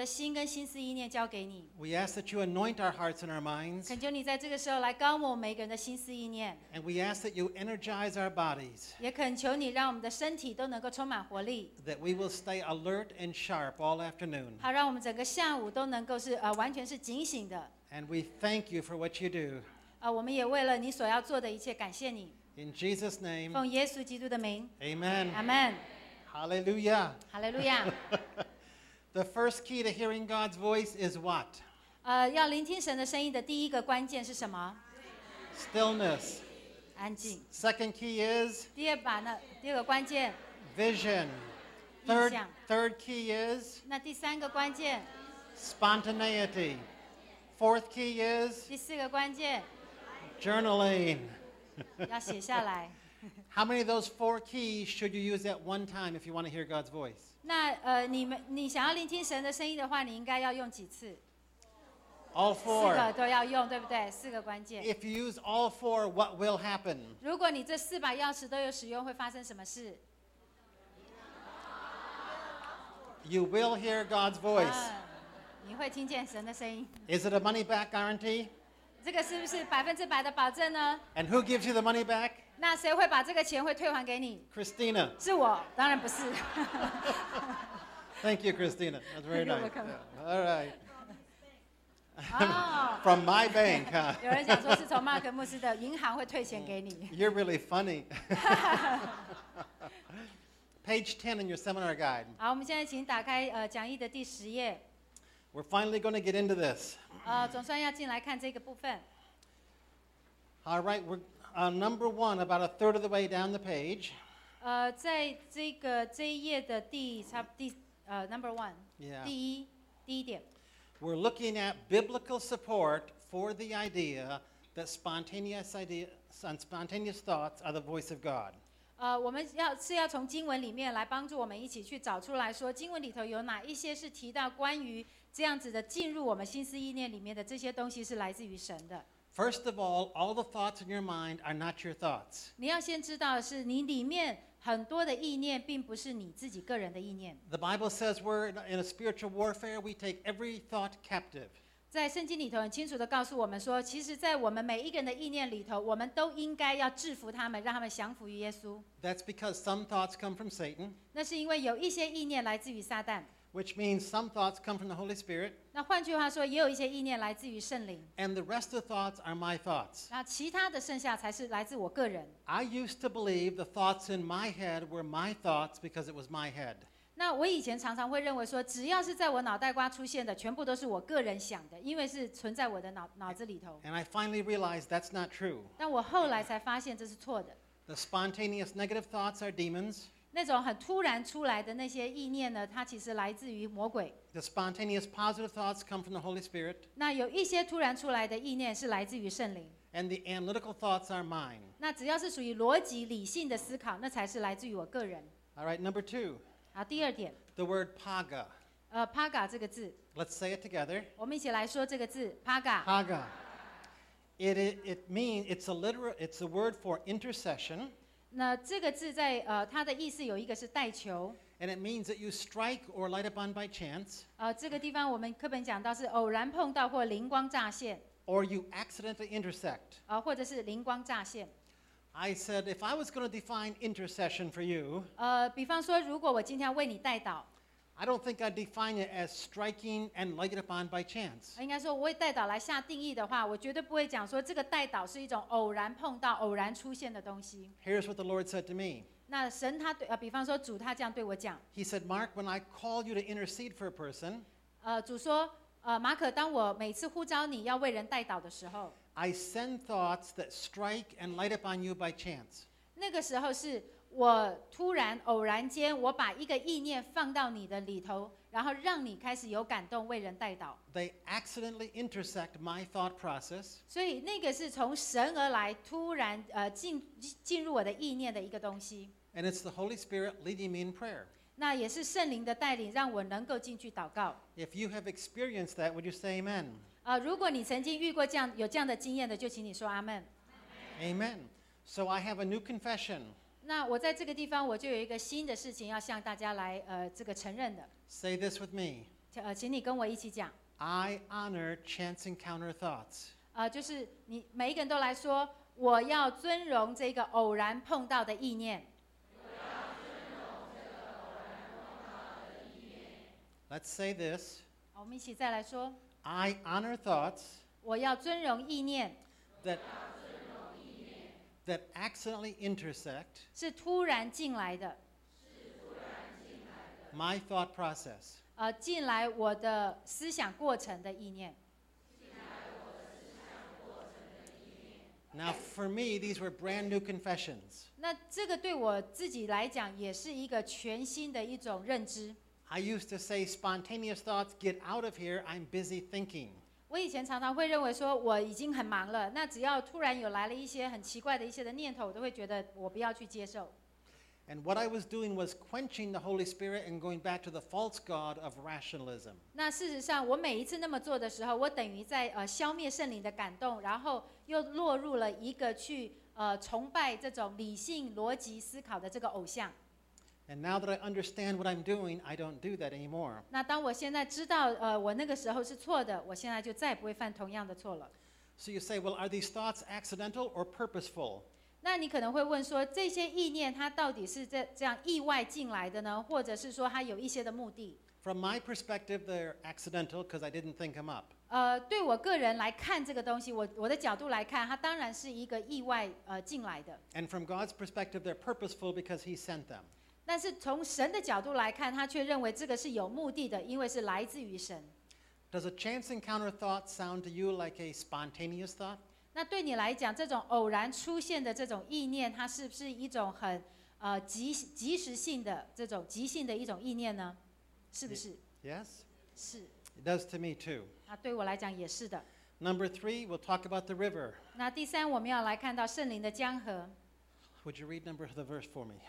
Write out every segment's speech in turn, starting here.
的心跟心思意念交给你。 We ask that you anoint our hearts and our minds, 恳求你在这个时候来高抹每个人的心思意念， and we ask that you energize our bodies, 也恳求你让我们的身体都能够充满活力， that we will stay alert and sharp all afternoon. 好让我们整个下午都能够是完全是警醒的。 And we thank you for what you do. 我们也为了你所要做的一切感谢你， In Jesus' name, 奉耶稣基督的名， amen. 阿门， Hallelujah. 哈利路亚。 The first key to hearing God's voice is what? 要聆听神的声音的第一个关键是什么？ Stillness. 安静。 Second key is 第二个关键， vision. 印 Third, 象。 third key is 那第三个关键， spontaneity. Fourth key is 第四个关键， journaling. 要写下来。 How many of those 4 keys should you use at one time if you want to hear God's voice? 那你想要聆听神的声音的话，你应该要用几次 All ？4个 4. 都要用，对不对？4个关键。 If you use all 4, what will happen? 如果你这4把钥匙都有使用，会发生什么事？ You will hear God's voice. 你会听见神的声音。 Is it a money back guarantee? 这个是不是100%的保证呢？ And who gives you the money back? 那谁会把这个钱会退还给你？ Christina. 是我，当然不是。 Thank you, Christina. That's very You're nice. welcome. Yeah. All right. 哦， From my bank, huh? 有人讲说是从马可牧师的银行会退钱给你。 You're really funny. Page 10 in your seminar guide. 好，我们现在请打开讲义的第10页。 We're finally going to get into this. 总算要进来看这个部分。 All right, we're number 1, about a third of the way down the page. 在这一页的number 1， Yeah. 第一点， We're looking at biblical support for the idea that spontaneous thoughts are the voice of God. 我们要从经文里面来帮助我们一起去找出来说，经文里头有哪一些是提到关于这样子的进入我们心思意念里面的这些东西是来自于神的。 First of all the thoughts in your mind are not your thoughts. 你要先知道的是，你里面很多的意念并不是你自己个人的意念。 The Bible says we're in a spiritual warfare. We take every thought captive. 在圣经里头很清楚的告诉我们说，其实在我们每一个人的意念里头，我们都应该要制服他们，让他们降服于耶稣。 That's because some thoughts come from Satan, 那是因为有一些意念来自于撒旦， which means some thoughts come from the Holy Spirit, 那换句话说，也有一些意念来自于圣灵， and the rest of the thoughts are my thoughts. 那其他的剩下才是来自我个人。 I used to believe the thoughts in my head were my thoughts because it was my head. 那我以前常常会认为说，只要是在我脑袋瓜出现的，全部都是我个人想的，因为是存在我的脑子里头。 And I finally realized that's not true. 但我后来才发现这是错的。 The spontaneous negative thoughts are demons. 那种很突然出来的那些意念呢，它其实来自于魔鬼。 The spontaneous positive thoughts come from the Holy Spirit. 那有一些突然出来的意念是来自于圣灵。 And the analytical thoughts are mine. 那只要是属于逻辑理性的思考，那才是来自于我个人。 All right, number 2, 好，第二点， the word paga. paga 这个字， Let's say it together. 我们一起来说这个字 paga。 Paga. It means it's a word for intercession, 那这个字在它的意思有一个是代求， and it means that you strike or light upon by chance, 这个地方我们课本讲到是偶然碰到或灵光乍现， or you accidentally intersect. 或者是灵光乍现。 I said, if I was going to define intercession for you, 比方说，如果我今天要为你代祷， I don't think I'd define it as striking and lighted upon by chance. 应该说我为代祷来下定义的话，我绝对不会讲说这个代祷是一种偶然碰到、偶然出现的东西。 Here's what the Lord said to me. 那神他比方说主他这样对我讲， He said, Mark, when I call you to intercede for a person, 主说，马可，当我每次呼召你要为人代祷的时候， I send thoughts that strike and light upon you by chance. 那个时候是我突然偶然间，我把一个意念放到你的里头，然后让你开始有感动为人代祷。 They accidentally intersect my thought process, 所以那个是从神而来，突然进入我的意念的一个东西。 and it's the Holy Spirit leading me in prayer. 那也是圣灵的带领，让我能够进去祷告。 If you have experienced that, would you say amen? 如果你曾经遇过有这样的经验的，就请你说阿门。 Amen. So I have a new confession. 那我在这个地方，我就有一个新的事情要向大家来这个承认的。 Say this with me. 请你跟我一起讲。 I honor chance encounter thoughts. 就是你每一个人都来说，我要尊荣这个偶然碰到的意念。 Let's say this. 好，我们一起再来说， I honor thoughts 我要尊荣意念， that accidentally intersect 是突然进来的， my thought process. 进来我的思想过程的意念。 Now, for me, these were brand new confessions. 那这个对我自己来讲，也是一个全新的一种认知。 I used to say, spontaneous thoughts, get out of here, I'm busy thinking. 我以前常常会认为说，我已经很忙了，那只要突然有来了一些很奇怪的一些的念头，我都会觉得我不要去接受。 And what I was doing was quenching the Holy Spirit and going back to the false god of rationalism. 那事实上，我每一次那么做的时候，我等于在消灭圣灵的感动，然后又落入了一个去崇拜这种理性逻辑思考的这个偶像。 And now that I understand what I'm doing, I don't do that anymore. 那当我现在知道我那个时候是错的，我现在就再也不会犯同样的错了。 So you say, well, are these thoughts accidental or purposeful? 那你可能会问说，这些意念它到底是这样意外进来的呢，或者是说它有一些的目的？ From my perspective, they're accidental because I didn't think them up. 对我个人来看这个东西，我的角度来看，它当然是一个意外进来的。 And from God's perspective, they're purposeful because He sent them. 但是从神的角度来看，他却认为这个是有目的的，因为是来自于神。 Does a chance encounter thought sound to you like a spontaneous thought? 那对你来讲，这种偶然出现的这种意念，它是不是一种很即时性的这种即兴的一种意念呢？是不是？ Yes? 是。 It does to me too. 那对我来讲也是的。 Number 3, we'll talk about the river. 那第三，我们要来看到圣灵的江河。 Would you read the verse for me?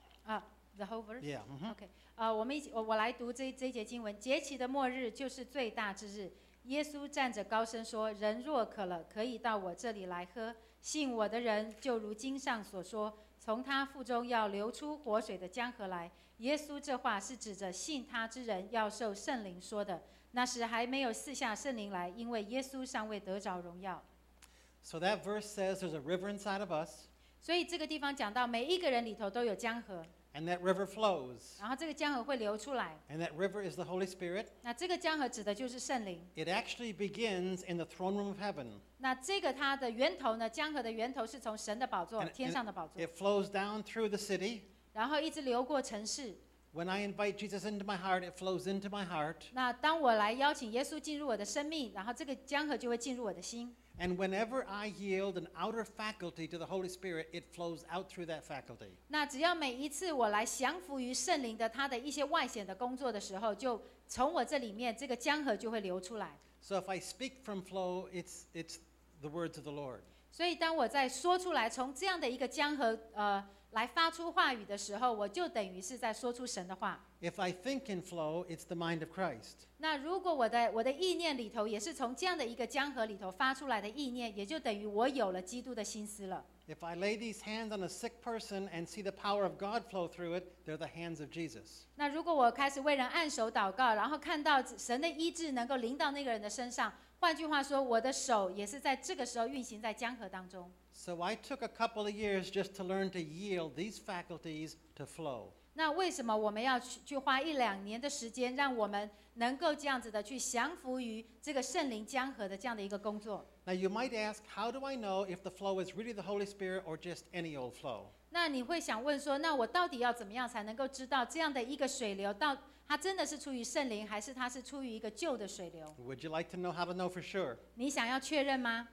The whole verse. Yeah. OK，我们一起，我来读这一节经文。节期的末日就是最大之日。耶稣站着高声说：“人若渴了，可以到我这里来喝。信我的人，就如经上所说，从他腹中要流出活水的江河来。”耶稣这话是指着信他之人要受圣灵说的。那时还没有赐下圣灵来，因为耶稣尚未得着荣耀。 So that verse says there's a river inside of us, 所以这个地方讲到，每一个人里头都有江河， and that river flows. 然后这个江河会流出来。 And that river is the Holy Spirit. 那这个江河指的就是圣灵。 It actually begins in the throne room of heaven. 那这个它的源头呢，江河的源头是从神的宝座， And 天上的宝座， it flows down through the city. 然后一直流过城市。 When I invite Jesus into my heart, it flows into my heart. 那当我来邀请耶稣进入我的生命，然后这个江河就会进入我的心。 And whenever I yield an outer faculty to the Holy Spirit, it flows out through that faculty. 那只要每一次我来降服于圣灵的他的一些外显的工作的时候，就从我这里面这个江河就会流出来。 So if I speak from flow, it's the words of the Lord. 所以当我在说出来，从这样的一个江河来发出话语的时候，我就等于是在说出神的话。 If I think in flow, it's the mind of Christ. 那如果我的意念里头也是从这样的一个江河里头发出来的意念，也就等于我有了基督的心思了。 If I lay these hands on a sick person and see the power of God flow through it, they're the hands of Jesus. 那如果我开始为人按手祷告，然后看到神的医治能够临到那个人的身上，换句话说，我的手也是在这个时候运行在江河当中。 So I took a couple of years just to learn to yield these faculties to flow. 那为什么我们要去花1-2年的时间，让我们能够这样子的去降服于这个圣灵江河的这样的一个工作？ Now you might ask, how do I know if the flow is really the Holy Spirit or just any old flow? 那你会想问说，那我到底要怎么样才能够知道这样的一个水流，它真的是出于圣灵，还是它是出于一个旧的水流？ Would you like to know how to know for sure? 你想要确认吗？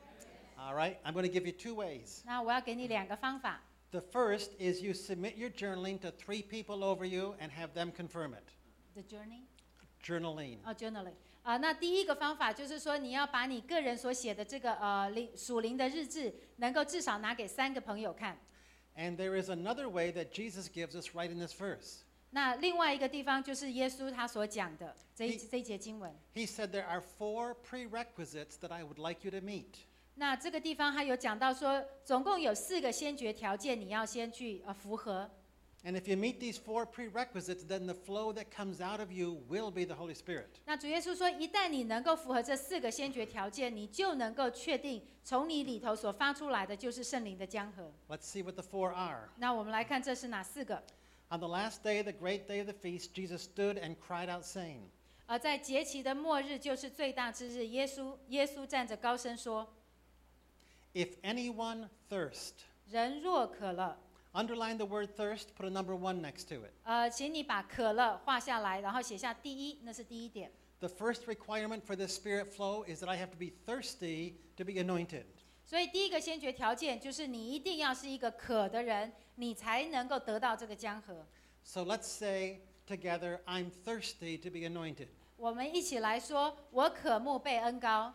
All right, I'm going to give you 2 ways. 那我要给你2个方法。 The first is you submit your journaling to 3 people over you and have them confirm it. The journey. Journaling. Journaling. 那第一个方法就是说，你要把你个人所写的这个属灵的日志，能够至少拿给3个朋友看。 And there is another way that Jesus gives us right in this verse. 那另外一个地方就是耶稣他所讲的这一节经文。 He said there are 4 prerequisites that I would like you to meet. 那这个地方他有讲到说，总共有4个先决条件，你要先去符合。 And if you meet these 4 prerequisites, then the flow that comes out of you will be the Holy Spirit. 那主耶稣说，一旦你能够符合这4个先决条件，你就能够确定从你里头所发出来的就是圣灵的江河。 Let's see what the 4 are. 那我们来看这是哪4个？ On the last day, the great day of the feast, Jesus stood and cried out, saying, 而在节期的末日，就是最大之日，耶稣站着高声说： If anyone thirst, 人若渴了， underline the word thirst, put a number 1 next to it. 请你把渴了画下来，然后写下第一，那是第一点。 The first requirement for this spirit flow is that I have to be thirsty to be anointed. 所以第一个先决条件就是你一定要是一个渴的人，你才能够得到这个江河。 So let's say together, I'm thirsty to be anointed. 我们一起来说，我渴慕被恩膏。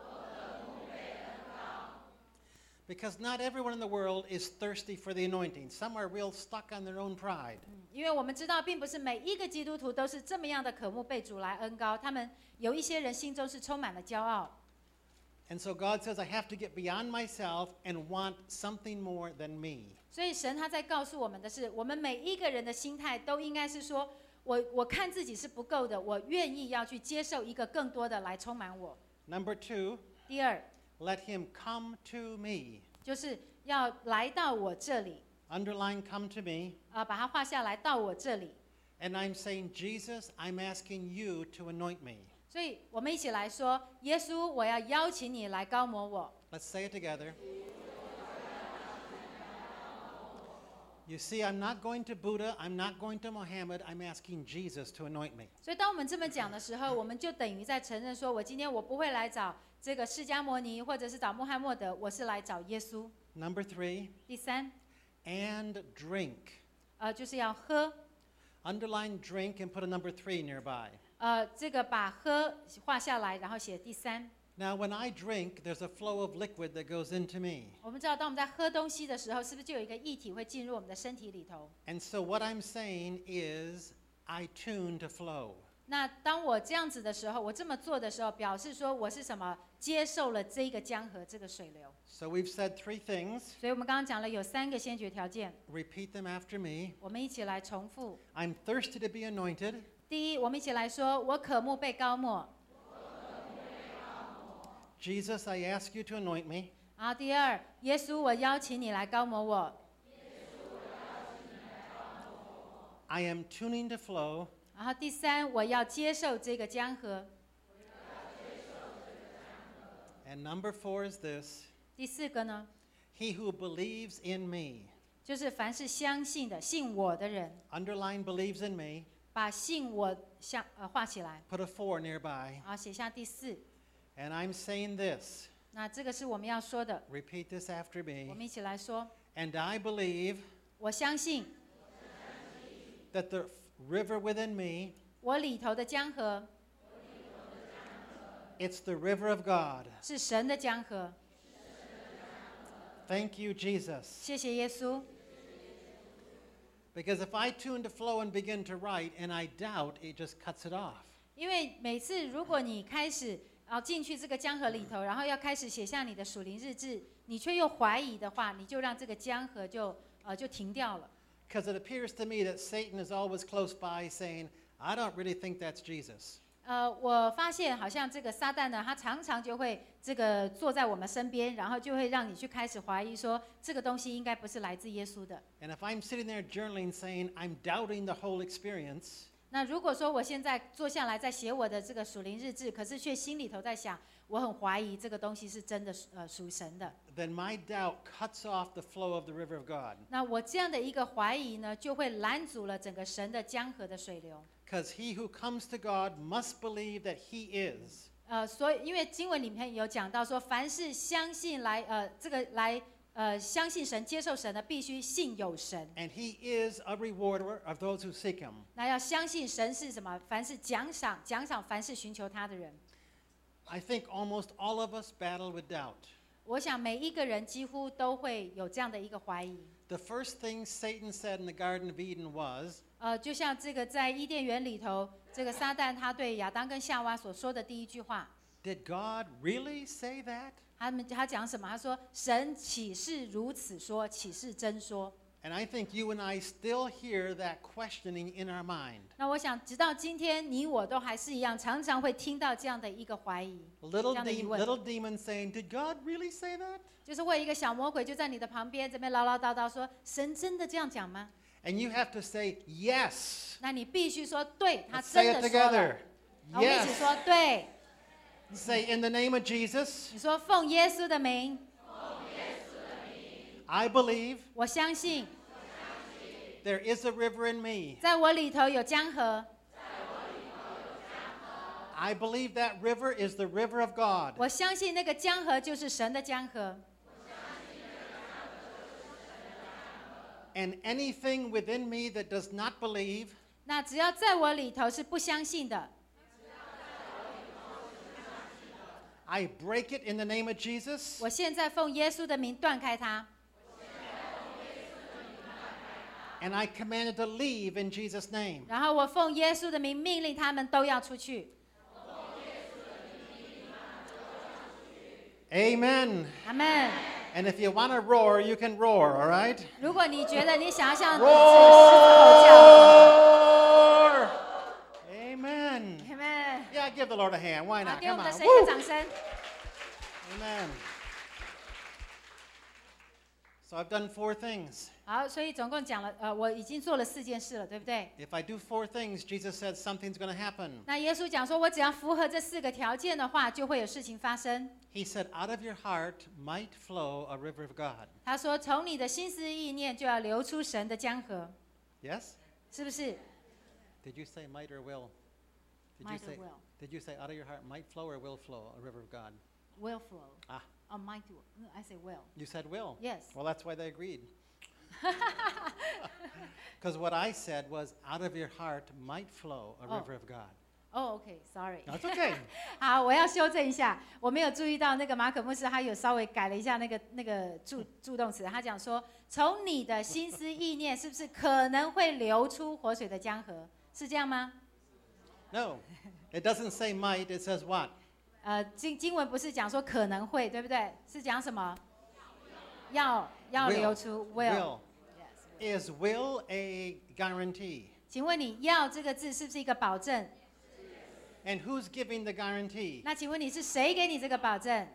Because not everyone in the world is thirsty for the anointing. Some are real stuck on their own pride. 因为我们知道，并不是每一个基督徒都是这么样的渴慕被主来恩膏，他们有一些人心中是充满了骄傲。 And so God says I have to get beyond myself and want something more than me. 所以神他在告诉我们的是，我们每一个人的心态都应该是说，我看自己是不够的，我愿意要去接受一个更多的来充满我。 Number 2, 第二， let him come to me. 就是要来到我这里， Underline come to me. 把它画下来，到我这里。 And I'm saying, Jesus, I'm asking you to anoint me. 所以我们一起来说，耶稣，我要邀请你来膏抹我。 Let's say it together. You see, I'm not going to Buddha, I'm not going to Muhammad, I'm asking Jesus to anoint me. 所以当我们这么讲的时候，我们就等于在承认说，我今天我不会来找这个释迦牟尼，或者是找穆罕默德，我是来找耶稣。 Number 3, 第三， and drink. 就是要喝， Underline drink and put a number 3 nearby. 这个把喝画下来，然后写第三。 Now, when I drink, there's a flow of liquid that goes into me. 我们知道，当我们在喝东西的时候，是不是就有一个液体会进入我们的身体里头？ And so what I'm saying is, I tune to flow. 那当我这样子的时候，我这么做的时候，表示说我是什么？接受了这个江河，这个水流。 So we've said 3 things. 所以我们刚刚讲了有3个先决条件， Repeat them after me. 我们一起来重复。 I'm thirsty to be anointed. 第一，我们一起来说，我渴慕被膏抹。 Jesus, I ask you to anoint me. 然后第二，耶稣，我邀请你来膏抹我。 I am tuning to flow. 然后第三，我要接受这个江河。 And number 4 is this. 第4个呢， He who believes in me. 就是凡是相信的、信我的人， Underline believes in me. 把信我画起来， Put a 4 nearby. 然后写下第4。 And I'm saying this. 那这个是我们要说的， Repeat this after 我 me. 们一起来说。 And I believe 我相信 that the river within me, 我里头的江河 it's the river of God. 是神的江河。 Thank you, Jesus. 谢谢耶稣。 Because if I tune to flow and begin to write and I doubt, it just cuts it off. 因为每次如果你开始进去这个江河里头，然后要开始写下你的属灵日志，你却又怀疑的话，你就让这个江河就停掉了。 Because it appears to me that Satan is always close by saying, I don't really think that's Jesus. 我发现好像这个撒旦呢，他常常就会这个坐在我们身边，然后就会让你去开始怀疑说，这个东西应该不是来自耶稣的。 And if I'm sitting there journaling saying, I'm doubting the whole experience, 那如果说我现在坐下来在写我的这个属灵日志，可是却心里头在想，我很怀疑这个东西是真的属神的。 then my doubt cuts off the flow of the river of God. 那我这样的一个怀疑呢，就会拦阻了整个神的江河的水流。 Because he who comes to God must believe that he is. 所以因为经文里面有讲到说，凡是相信相信神、接受神的，必须信有神。 And he is a rewarder of those who seek him. 那要相信神是什么？凡是奖赏凡是寻求他的人。 I think almost all of us battle with doubt. 我想每一个人几乎都会有这样的一个怀疑。 The first thing Satan said in the Garden of Eden was, 就像这个在伊甸园里头，这个撒旦他对亚当跟夏娃所说的第一句话， Did God really say that? 他讲什么？他说：“神岂是如此说？岂是真说？” And I think you and I still hear that questioning in our mind. 那我想，直到今天，你我都还是一样，常常会听到这样的一个怀疑，这 Little, 样的疑问， little demon saying, "Did God really say that?" 就是会有一个小魔鬼就在你的旁边这边唠唠叨叨说：“神真的这样讲吗 And you have to say, "Yes."？” 那你必须说：“对，他 Let's 真 say 的 it 说了。” together. 好，我们一起 Yes. 说：“对。” Say, "In the name of Jesus, 你说：“奉耶稣的名， I believe 我相信 there is a river in me. 在我里头有江河， I believe that river is the river of God. 我相信那个江河就是神的江河。 And anything within me that does not believe, 那只要在我里头是不相信的， I break it in the name of Jesus. 我现在奉耶稣的名断开它， And I command it to leave in Jesus' name. 然后我奉耶稣的名命令他们都要出去。 Amen. 阿门。 And if you want to roar, you can roar, all right? 如果你觉得你想要像狮子吼叫， Roar! Amen. 阿门。 Yeah, give the Lord a hand. Why 好， not? 给我 Come 们的 on. 神一个 Woo! 掌声。 Amen. So I've done 4 things. 好，所以总共讲了，我已经做了4件事了，对不对？ If I do 4 things, Jesus said something's going to happen. 那耶稣讲说，我只要符合这4个条件的话，就会有事情发生。 He said, out of your heart might flow a river of God. 他说，从你的心思意念就要流出神的江河， Yes? 是不是 Did you say might or will? Did you Might or say, will. Did you say out of your heart might flow or will flow a river of God? ？Will flow. Ah, Oh, might will. I say will. you said will. Yes. Well, that's why they agreed. Because what I said was out of your heart might flow a Oh. river of God. OK，sorry。 That's okay. 好，我要修正一下，我没有注意到那个马可牧师他有稍微改了一下那个助动词，他讲说，从你的心思意念是不是可能会流出活水的江河？是这样吗？ No, it doesn't say might, it says what? 经文不是讲说可能会，对不对？是讲什么？要 Will. 流出 Will. Yes. Is will a guarantee? 请问你要这个字是不是一个保证？ And who's giving the guarantee? 那请问你是谁给你这个保证？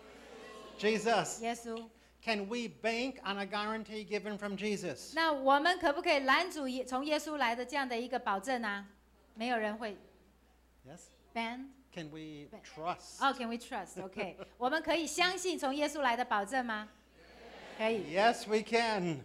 Jesus. 耶稣。 Can we bank on a guarantee given from Jesus? 那我们可不可以拦阻从耶稣来的这样的一个保证啊？没有人会 Yes. ban。 Can we trust? Oh, can we trust? OK， 我们可以相信从耶稣来的保证吗？可以。 Yes, we can.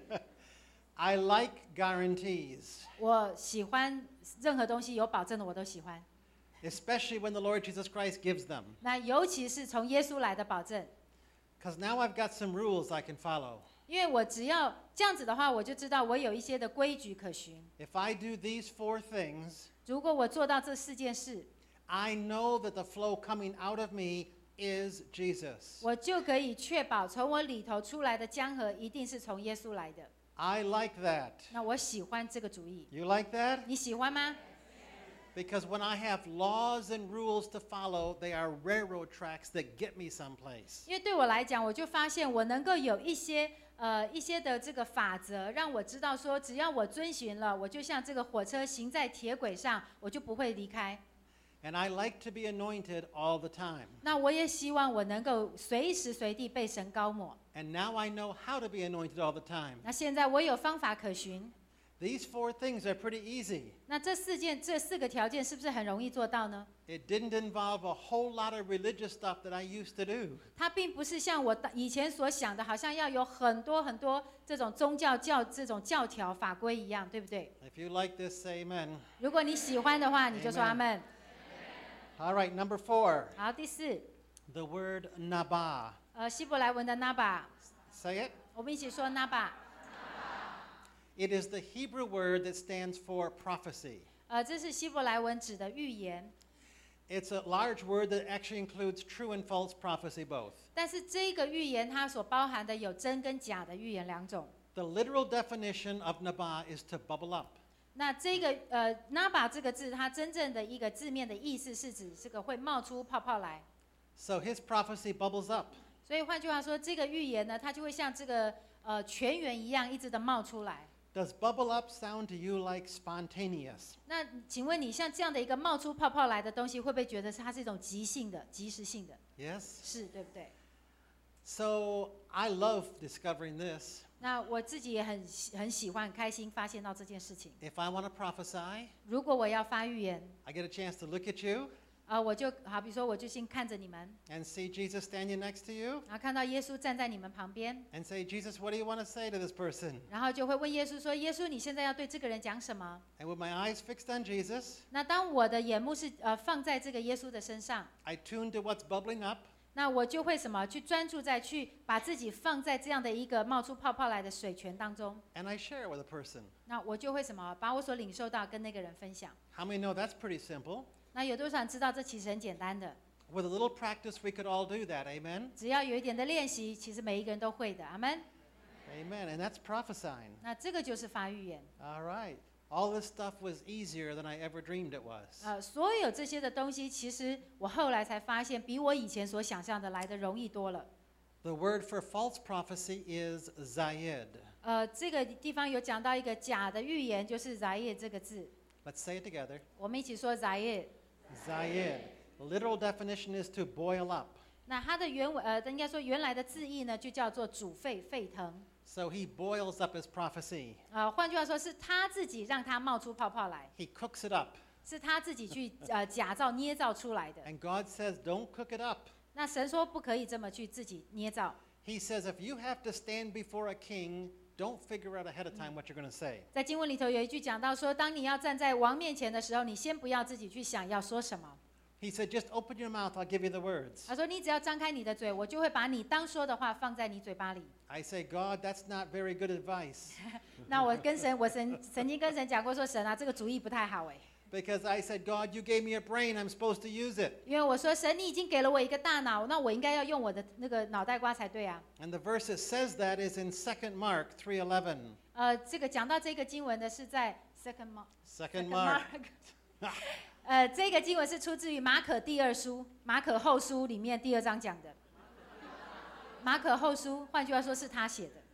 I like guarantees, 我喜欢任何东西有保证的，我都喜欢。 especially when the Lord Jesus Christ gives them. 那尤其是从耶稣来的保证， Because now I've got some rules I can follow. 因为我只要这样子的话，我就知道我有一些的规矩可循。 If I do these 4 things, 如果我做到这4件事， I know that the flow coming out of me is Jesus. 我就可以确保从我里头出来的江河一定是从耶稣来的。 I like that. 那我喜欢这个主意， You like that? 你喜欢吗？ Because when I have laws and rules to follow, they are railroad tracks that get me someplace. 因为对我来讲，我就发现我能够有一些的这个法则，让我知道说，只要我遵循了，我就像这个火车行在铁轨上，我就不会离开。 And I like to be anointed all the time. 那我也希望我能够随时随地被神膏抹。 And now I know how to be anointed all the time. 那现在我有方法可循。 These 4 things are pretty easy. 那这4个条件是不是很容易做到呢？ It didn't involve a whole lot of religious stuff that I used to do. 它并不是像我以前所想的，好像要有很多这种宗教这种教条法规一样，对不对？ If you like this, say amen. 如果你喜欢的话，你就说 Amen 阿门。 All right, number 4, 好，第4， the word nabah. 希伯来文的 naba， Say it. 我们一起说 naba。 It is the Hebrew word that stands for prophecy. 这是希伯来文指的预言， It's a large word that actually includes true and false prophecy both. 但是这个预言它所包含的有真跟假的预言2种。 The literal definition of nabah is to bubble up. 那这个naba 这个字，它真正的一个字面的意思是指这个会冒出泡泡来。 So his prophecy bubbles up. 所以换句话说，这个预言呢，它就会像这个泉源一样一直的冒出来。 Does bubble up sound to you like spontaneous? 那请问你像这样的一个冒出泡泡来的东西，会不会觉得它是一种即兴的、即时性的？ Yes? 是，对不对？ So I love discovering this. 那我自己也很喜欢、很开心发现到这件事情。 If I want to prophesy, 如果我要发预言， I get a chance to look at you 我就好比说，我就先看着你们， and see Jesus standing next to you 然后看到耶稣站在你们旁边， and say, Jesus, what do you want to say to this person? 然后就会问耶稣说：“耶稣，你现在要对这个人讲什么 And with my eyes fixed on Jesus,？” 那当我的眼目是放在这个耶稣的身上， I tune to what's bubbling up 那我就会什么？去专注在去把自己放在这样的一个冒出泡泡来的水泉当中。 and I share it with a person. 那我就会什么？把我所领受到跟那个人分享。 How many know that's pretty simple? 那有多少人知道这其实很简单的？ With a little practice, we could all do that. Amen? 只要有一点的练习，其实每一个人都会的。阿门。 Amen. And that's prophesying. 那这个就是发预言。 All right. All this stuff was easier than I ever dreamed it was. 所有这些的东西，其实我后来才发现，比我以前所想象的来的容易多了。 The word for false prophecy is zayed. 这个地方有讲到一个假的预言，就是 “zayed” 这个字。 Let's say it together. 我们一起说 “zayed”。 Zayed. The literal definition is to boil up. 那它的原文应该说原来的字义呢，就叫做煮沸、沸腾。 So he boils up his prophecy. 换句话说，是他自己让它冒出泡泡来， He cooks it up. 是他自己去假造、捏造出来的。 And God says, don't cook it up. 那神说不可以这么去自己捏造。 He says, if you have to stand before a king, don't figure out ahead of time what you're going to say. 在经文里头有一句讲到说，当你要站在王面前的时候，你先不要自己去想要说什么。 He said, just open your mouth, I'll give you the words. 他说，你只要张开你的嘴，我就会把你当说的话放在你嘴巴里。 I say, God, that's not very good advice. 那我曾经跟神讲过说，神啊，这个主意不太好哎， Because I said, God, you gave me a brain, I'm supposed to use it. 因为我说神，你已经给了我一个大脑，那我应该要用我的那个脑袋瓜才对啊。 And the verse that says that is in 2 Mark 3:11. 这个讲到这个经文的是在 Second Second Mark. Mark 这个经文是出自于马可第二书、马可后书里面第2章讲的。马可后书，换句话说是他写的，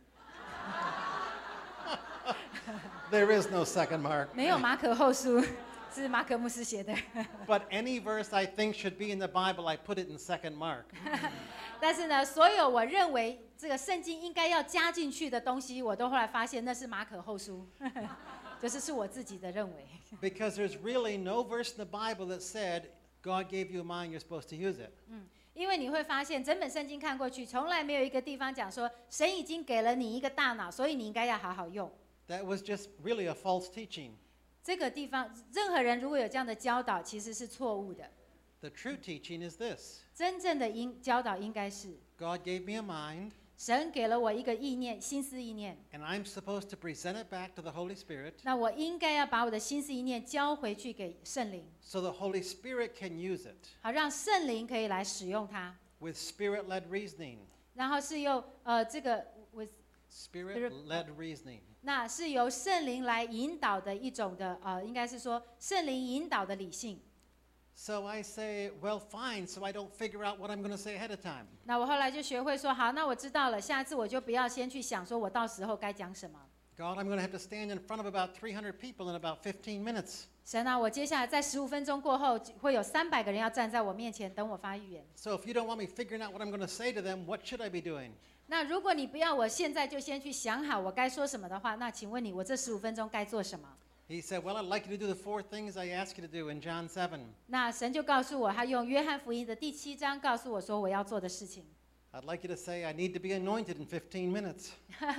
There is no 2 Mark. 没有马可后书，是马可牧师写的。 But any verse I think should be in the Bible, I put it in 2 Mark. 但是呢，所有我认为这个圣经应该要加进去的东西，我都后来发现那是马可后书，是我自己的认为。 Because there's really no verse in the Bible that said, God gave you a mind, you're supposed to use it. 因为你会发现，整本圣经看过去，从来没有一个地方讲说，神已经给了你一个大脑，所以你应该要好好用。 That was just really a false teaching. 这个地方，任何人如果有这样的教导，其实是错误的。 The true teaching is this. 真正的教导应该是， God gave me a mind, 神给了我一个意念、心思意念， and I'm supposed to present it back to the Holy Spirit 那我应该要把我的心思意念交回去给圣灵， so the Holy Spirit can use it 好让圣灵可以来使用它， with Spirit-led reasoning. 然后是用这个 with Spirit-led reasoning. 那是由圣灵来引导的一种的应该是说圣灵引导的理性。 So I say, well, fine, so I don't figure out what I'm going to say ahead of time. 那我后来就学会说，好，那我知道了，下次我就不要先去想说我到时候该讲什么。 God, I'm going to have to stand in front of about 300 people in about 15 minutes. 神啊，我接下来在15分钟过后，会有300个人要站在我面前等我发预言。 So if you don't want me figuring out what I'm going to say to them, what should I be doing? 那如果你不要我现在就先去想好我该说什么的话，那请问你，我这15分钟该做什么？ He said, well, I'd like you to do the 4 things I asked you to do in John 7. 那神就告诉我，他用约翰福音的第7章告诉我说我要做的事情。 I'd like you to say, I need to be anointed in 15 minutes.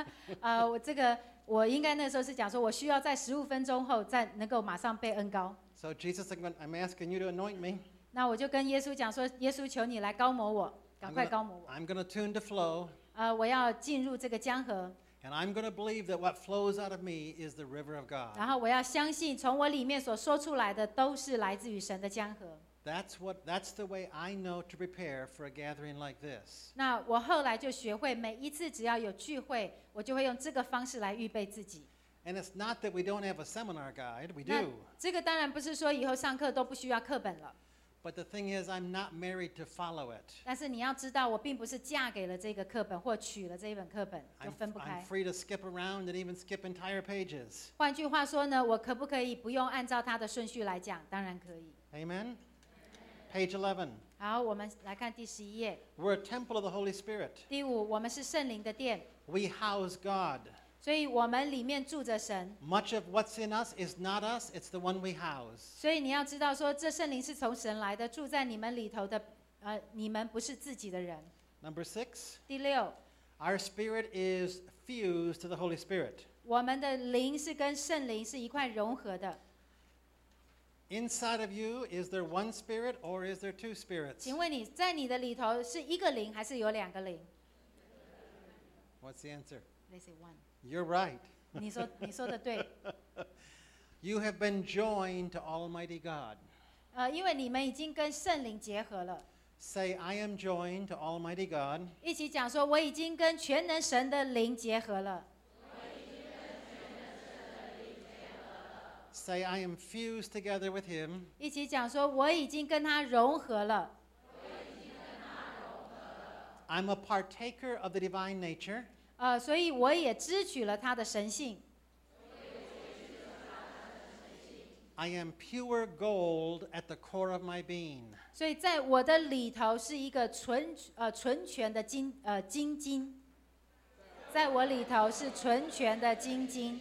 我应该那时候是讲说，我需要在15分钟后再能够马上被恩膏。 So Jesus, I'm asking you to anoint me. 那我就跟耶稣讲说，耶稣求你来高摩我，赶快高摩我。 I'm going to tune to flow. 我要进入这个江河， And I'm going to believe that what flows out of me is the river of God. 然后我要相信从我里面所说出来的都是来自于神的江河。 That's the way I know to prepare for a gathering like this. 那我后来就学会，每一次只要有聚会，我就会用这个方式来预备自己。 And it's not that we don't have a seminar guide, we 那 do. 这个当然不是说以后上课都不需要课本了， But the thing is, I'm not married to follow it. 但是你要知道，我并不是嫁给了这个课本或娶了这一本课本，就 I'm, 分不 I'm 开。 free to skip around and even skip entire pages. 换句话说呢，我可不可以不用按照它的顺序来讲？当然可以。 Amen? Page 11. 好，我们来看第11页。 We're a temple of the Holy Spirit. 第5，我们是圣灵的殿， We house God. 所以我们里面住着神。 Much of what's in us is not us, it's the one we house. 所以你要知道说，这圣灵是从神来的，住在你们里头的，你们不是自己的人。 Number 6, 第6， our spirit is fused to the Holy Spirit. 我们的灵是跟圣灵是一块融合的。 Inside of you, is there one spirit or is there two spirits? 请问你在你的里头是一个灵还是有2个灵 What's the answer? ？They say one。 You're right. 你说的对。 You have been joined to Almighty God. 因为你们已经跟圣灵结合了。 Say, I am joined to Almighty God. 一起讲说，我已经跟全能神的灵结合了。 Say, I am fused together with Him. 一起讲说，我已经跟他融合了。 I'm a partaker of the divine nature. 所以我也支取了他的神性。 I am pure gold at the core of my being. 所以在我的里头是一个纯全的金金，在我里头是纯全的金金。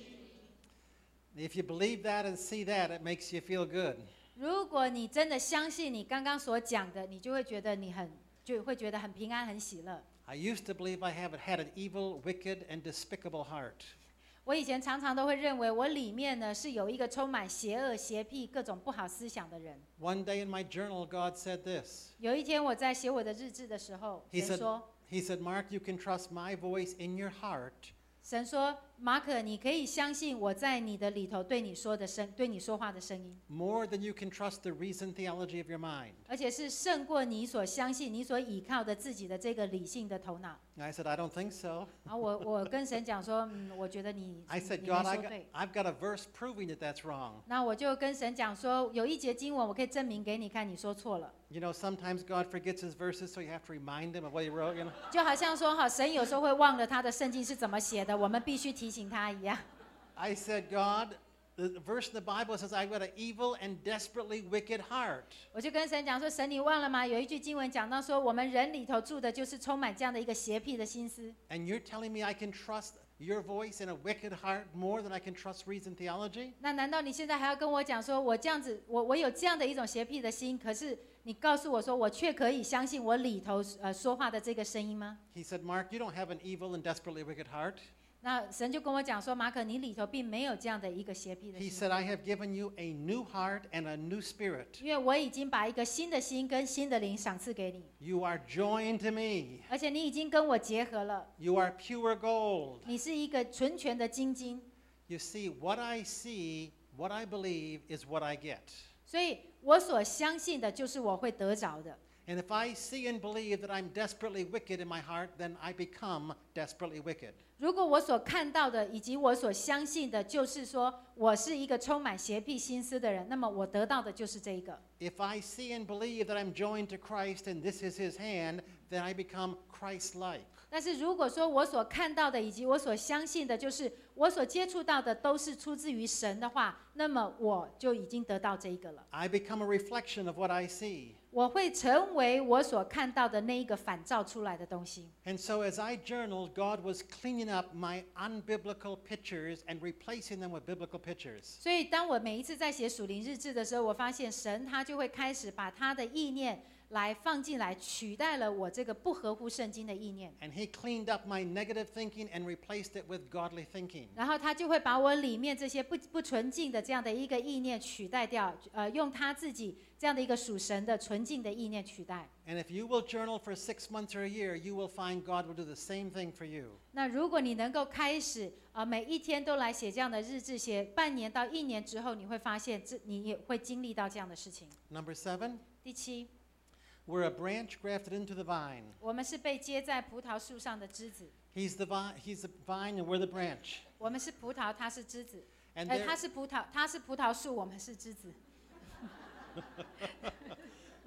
If you believe that and see that, it makes you feel good. 如果你真的相信你刚刚所讲的，你就会觉得就会觉得很平安、很喜乐。 I used to believe I had an evil, wicked, and despicable heart. 我以前常常都会认为我里面呢是有一个充满邪恶、邪僻、各种不好思想的人。 One day in my journal, God said this. 有一天我在写我的日志的时候， He 神 said, 说 he said, Mark, you can trust my voice in your heart.：“ 神说，马可，你可以相信我在你的里头对你说话的声音， More than you can trust the reasoned theology of your mind. 而且是胜过你所相信、你所倚靠的自己的这个理性的头脑。” I said, I don't think so. 然后我跟神讲说：“我觉得你 I said, 没 God, 说对。” I've got a verse proving that that's wrong. 那我就跟神讲说，有一节经文我可以证明给你看，你说错了。 You know, sometimes God forgets his verses, so you have to remind him of what he wrote, you know. 就好像说神有时候会忘了他的圣经是怎么写的，我们必须提醒他一样。 I said, God, the verse in the Bible says, I've got an evil and desperately wicked heart. 我就跟神讲说：“神，你忘了吗？有一句经文讲到说，我们人里头住的就是充满这样的一个邪僻的心思。 And you're telling me I can trust your voice in a wicked heart more than I can trust reasoned theology? 那难道你现在还要跟我讲说，我这样子，我有这样的一种邪僻的心，可是你告诉我说，我却可以相信我里头说话的这个声音吗？” He said, Mark, you don't have an evil and desperately wicked heart. 那神就跟我讲说：“马可，你里头并没有这样的一个邪僻的 He 心， said, I have given you a new heart and a new spirit. 因为我已经把一个新的心跟新的灵赏赐给你， You are joined to me. 而且你已经跟我结合了， You are pure gold. 你是一个纯全的金晶。 You see, what I see, what I believe is what I get. 所以我所相信的就是我会得着的。 And if I see and believe that I'm desperately wicked in my heart, then I become desperately wicked. 如果我所看到的以及我所相信的，就是说我是一个充满邪僻心思的人，那么我得到的就是这一个。 If I see and believe that I'm joined to Christ and this is his hand, then I become Christ-like. 但是如果说我所看到的以及我所相信的，就是我所接触到的都是出自于神的话，那么我就已经得到这一个了。 I become a reflection of what I see. 我会成为我所看到的那一个反照出来的东西。 And so as I journaled, God was cleaning up my unbiblical pictures and replacing them with biblical pictures. 所以当我每一次在写属灵日志的时候，我发现神他就会开始把他的意念来放进来，取代了我这个不合乎圣经的意念。 And he cleaned up my negative thinking and replaced it with godly thinking. 然后他就会把我里面这些不纯净的这样的一个意念取代掉，用他自己这样的一个属神的纯净的意念取代。 And if you will journal for 6 months or a year, you will find God will do the same thing for you. 那如果你能够开始每一天都来写这样的日志，写半年到1年之后，你会发现你也会经历到这样的事情。 Number 7, 第7， we're a branch grafted into the vine. 我们是被接在葡萄树上的枝子， He's the vine and we're the branch. 我们是葡萄，它是枝子。 And there, 它是葡萄树，我们是枝子。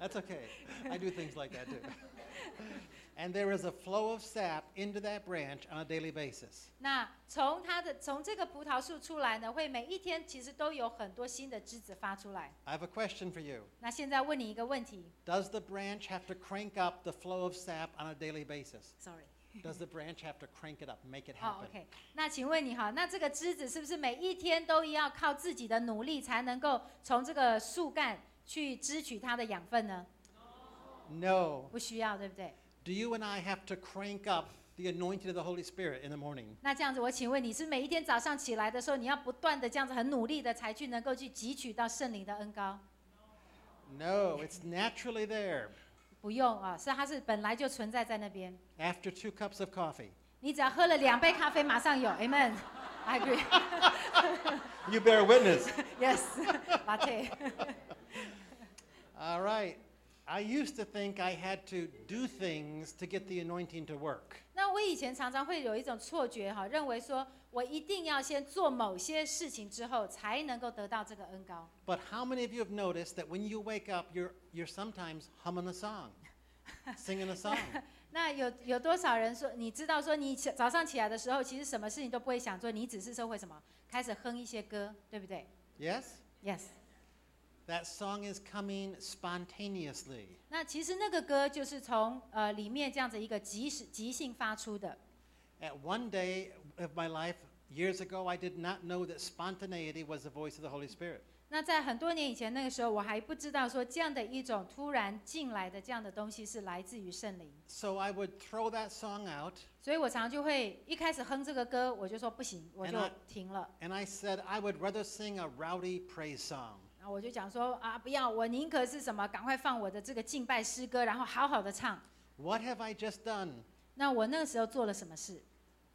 That's okay. I do things like that too. And there is a flow of sap into that branch on a daily basis. 那从这个葡萄树出来呢，会每一天其实都有很多新的枝子发出来。 I have a question for you. 那现在问你一个问题 Does the branch have to crank up the flow of sap on a daily basis? ，sorry。 Does the branch have to crank it up, make it 哦 happen? ，OK。那请问你哈，那这个枝子是不是每一天都要靠自己的努力才能够从这个树干去支取它的养分呢？ No. 不需要，对不对？ Do you and I have to crank up the anointing of the Holy Spirit in the morning? 那这样子，我请问你是每一天早上起来的时候，你要不断的这样子很努力的才去能够去汲取到圣灵的恩膏？ No, it's naturally there 不用啊，它是本来就存在在那边。 after 2 cups of coffee. 你只要喝了2杯咖啡，马上有。Amen。I agree. You bear witness. Yes. Latte. All right. I used to think I had to do things to get the anointing to work. 那我以前常常会有一种错觉哈，认为说我一定要先做某些事情之后，才能够得到这个恩膏。 But how many of you have noticed that when you wake up, you're sometimes humming a song, singing a song? 那有多少人说，你知道说你早上起来的时候，其实什么事情都不会想做，你只是说会什么，开始哼一些歌，对不对 Yes? ？Yes。 That song is coming spontaneously. 那其实那个歌就是从里面这样子一个即兴发出的。 At one day of my life, years ago, I did not know that spontaneity was the voice of the Holy Spirit. 那在很多年以前，那个时候我还不知道说这样的一种突然进来的这样的东西是来自于圣灵， So I would throw that song out, 所以我常常就会一开始哼这个歌，我就说不行，我就停了。 and I said I would rather sing a rowdy praise song. 然后我就讲说啊，不要，我宁可是什么，赶快放我的这个敬拜诗歌，然后好好的唱。 What have I just done? 那我那个时候做了什么事？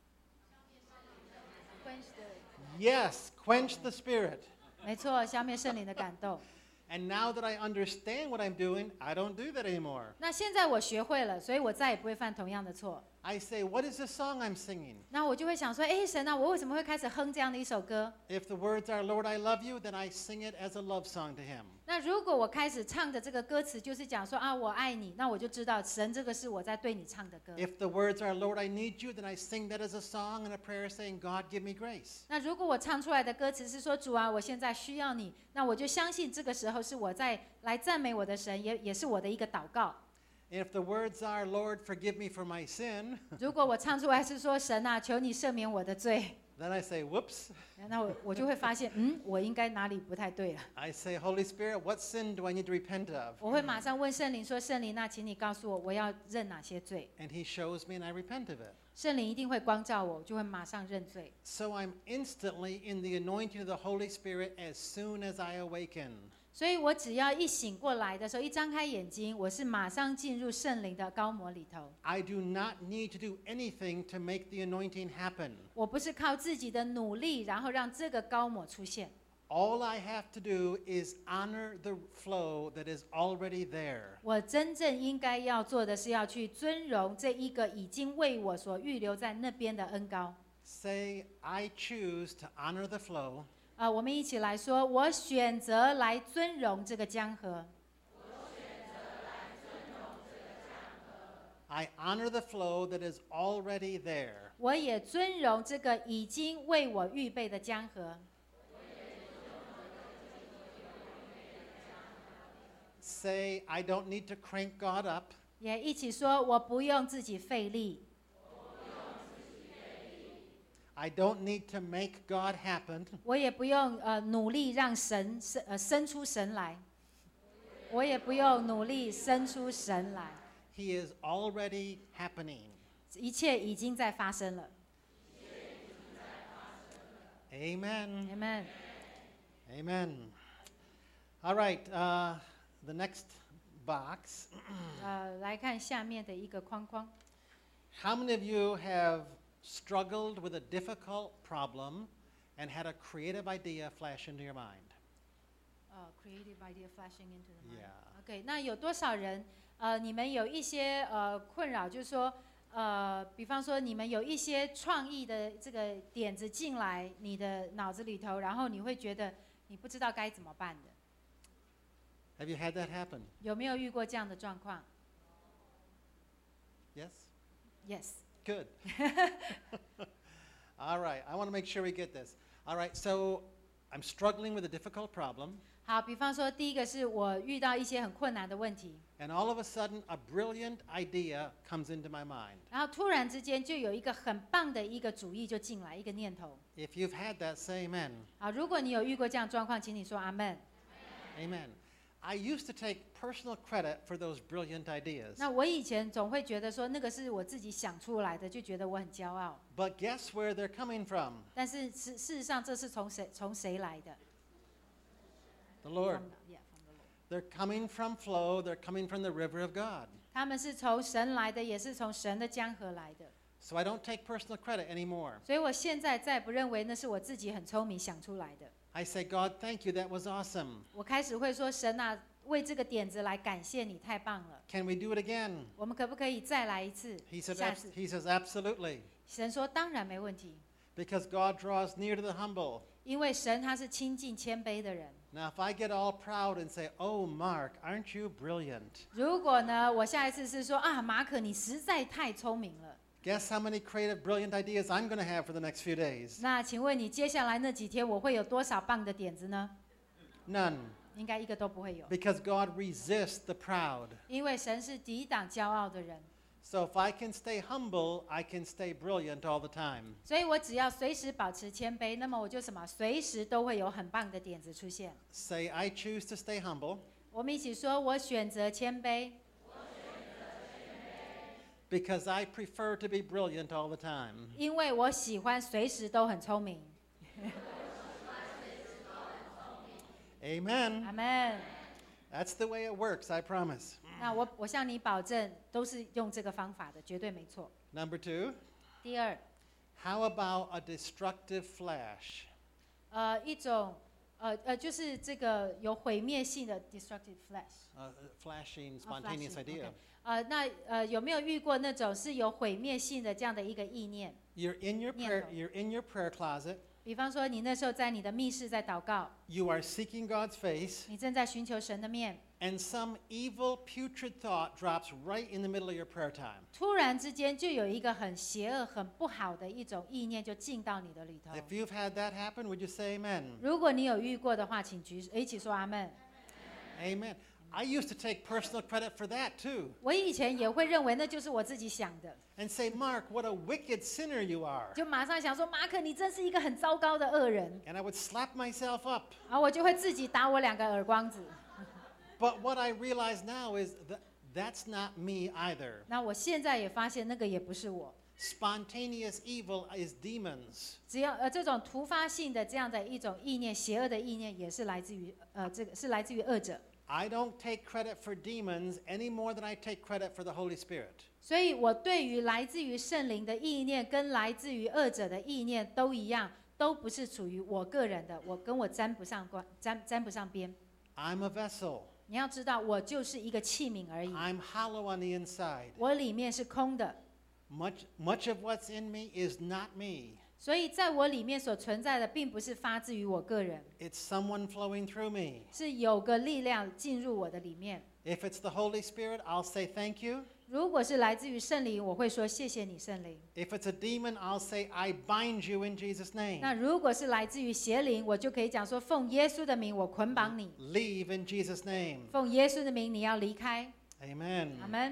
Yes, quench the Spirit. 没错，消灭圣灵的感动。 And now that I understand what I'm doing, I don't do that anymore. 那现在我学会了，所以我再也不会犯同样的错。 I say, what is the song I'm singing? 那我就会想说，哎，神啊，我为什么会开始哼这样的一首歌？ If the words are, Lord, I love you, then I sing it as a love song to Him. 那如果我开始唱的这个歌词就是讲说啊，我爱你，那我就知道神这个是我在对你唱的歌。 If the words are, Lord, I need you, then I sing that as a song and a prayer saying, God, give me grace. 那如果我唱出来的歌词是说主啊，我现在需要你，那我就相信这个时候是我在来赞美我的神，也是我的一个祷告。 And if the words are, Lord, forgive me for my sin, 如果我唱出来是说神啊，求你赦免我的罪， then I say, whoops. 那我就会发现，我应该哪里不太对了。 I say, Holy Spirit, what sin do I need to repent of? 我会马上问圣灵说，圣灵，那请你告诉我，我要认哪些罪？ And He shows me and I repent of it. 圣灵一定会光照我，我就会马上认罪。 So I'm instantly in the anointing of the Holy Spirit as soon as I awaken. 所以我只要一醒过来的时候，一张开眼睛，我是马上进入圣灵的高摩里头。 I do not need to do anything to make the anointing happen. 我不是靠自己的努力，然后让这个高摩出现。 All I have to do is honor the flow that is already there. 我真正应该要做的是要去尊荣这一个已经为我所预留在那边的恩膏。 Say, I choose to honor the flow. 我们一起来说，我选择来尊荣这个江河。 I honor the flow that is already there. 我也尊荣这个已经为我预备的江河。 Say, I don't need to crank God up. 也一起说，我不用自己费力， I don't need to make God happen. 我也不用努力让神生出神来，我也不用努力生出神来， He is already happening. 一切已经在发生了。 Amen. Amen。 Amen. All right, the next box. 来看下面的一个框框。 How many of you have struggled with a difficult problem and had a creative idea flash into your mind? Creative idea flashing into the mind. Yeah. OK， 那有多少人你们有一些困扰，就是说比方说你们有一些创意的这个点子进来你的脑子里头，然后你会觉得你不知道该怎么办的。 Have you had that happen? 有没有遇过这样的状况 Yes? ？Yes。 Good. All right, I want to make sure we get this. All right, so I'm struggling with a difficult problem, 好，比方说第一个是我遇到一些很困难的问题， and all of a sudden a brilliant idea comes into my mind. 然后突然之间就有一个很棒的一个主意就进来，一个念头。 If you've had that, say amen. 好，如果你有遇过这样的状况，请你说阿门。 Amen. I used to take personal credit for those brilliant ideas. 那我以前总会觉得说那个是我自己想出来的，就觉得我很骄傲。 But guess where they're coming from? 但是事实上这是从谁来的 The Lord. From the- yeah, from the Lord. They're coming from flow, they're coming from the river of God. 他们是从神来的，也是从神的江河来的。 So I don't take personal credit anymore. 所以我现在再不认为那是我自己很聪明想出来的。 I say, God, thank you, that was awesome. 我开始会说神啊，为这个点子来感谢你，太棒了。 Can we do it again? 我们可不可以再来一次？ He says, 下次 he says absolutely. 神说当然没问题， Because God draws near to the humble. 因为神他是亲近谦卑的人。 Now, if I get all proud and say, oh, Mark, aren't you brilliant? 如果呢，我下一次是说啊，马可你实在太聪明了， Guess how many creative, brilliant ideas I'm going to have for the next few days? 那请问你接下来那几天我会有多少棒的点子呢？ None. 应该一个都不会有， Because God resists the proud. 因为神是抵挡骄傲的人。 So if I can stay humble, I can stay brilliant all the time. 所以我只要随时保持谦卑，那么我就什么，随时都会有很棒的点子出现。 Say, I choose to stay humble 我们一起说，我选择谦卑， because I prefer to be brilliant all the time. 因为我喜欢随时都很聪明。 Amen. 阿门。 That's the way it works, I promise. 那我向你保证，都是用这个方法的，绝对没错。 Number 2, 第二， how about a destructive flash? 一种就是这个有毁灭性的 destructive flash。 Flashing, spontaneous flashing, idea. OK 那有没有遇过那种是有毁灭性的这样的一个意念？ You're in your prayer closet. 比方说，你那时候在你的密室在祷告， You are seeking God's face, 你正在寻求神的面， and some evil, putrid thought drops right in the middle of your prayer time. 突然之间就有一个很邪恶、很不好的一种意念就进到你的里头。 If you've had that happen, would you say amen? 如果你有遇过的话，请一起说阿门。 Amen. I used to take personal credit for that too 我以前也会认为那就是我自己想的， and say, Mark, what a wicked sinner you are. 就马上想说马可，你真是一个很糟糕的恶人， And I would slap myself up. 然后我就会自己打我2个耳光子。 But what I realize now is that that's not me either. 那我现在也发现那个也不是我， Spontaneous evil is demons. 只要这种突发性的这样的一种意念，邪恶的意念，也是来自于这个是来自于恶者。 I don't take credit for demons any more than I take credit for the Holy Spirit. 所以我对于来自于圣灵的意念跟来自于恶者的意念都一样，都不是属于我个人的，我跟我沾不上边。 I'm a vessel. 你要知道，我就是一个器皿而已， I'm hollow on the inside. 我里面是空的。 Much of what's in me is not me. 所以在我里面所存在的，并不是发自于我个人， It's someone flowing through me. 是有个力量进入我的里面。 If it's the Holy Spirit, I'll say thank you. 如果是来自于圣灵，我会说谢谢你，圣灵。 If it's a demon, I'll say I bind you in Jesus' name. 那如果是来自于邪灵，我就可以讲说，奉耶稣的名，我捆绑你； Leave in Jesus' name. 奉耶稣的名，你要离开。 Amen. 阿门。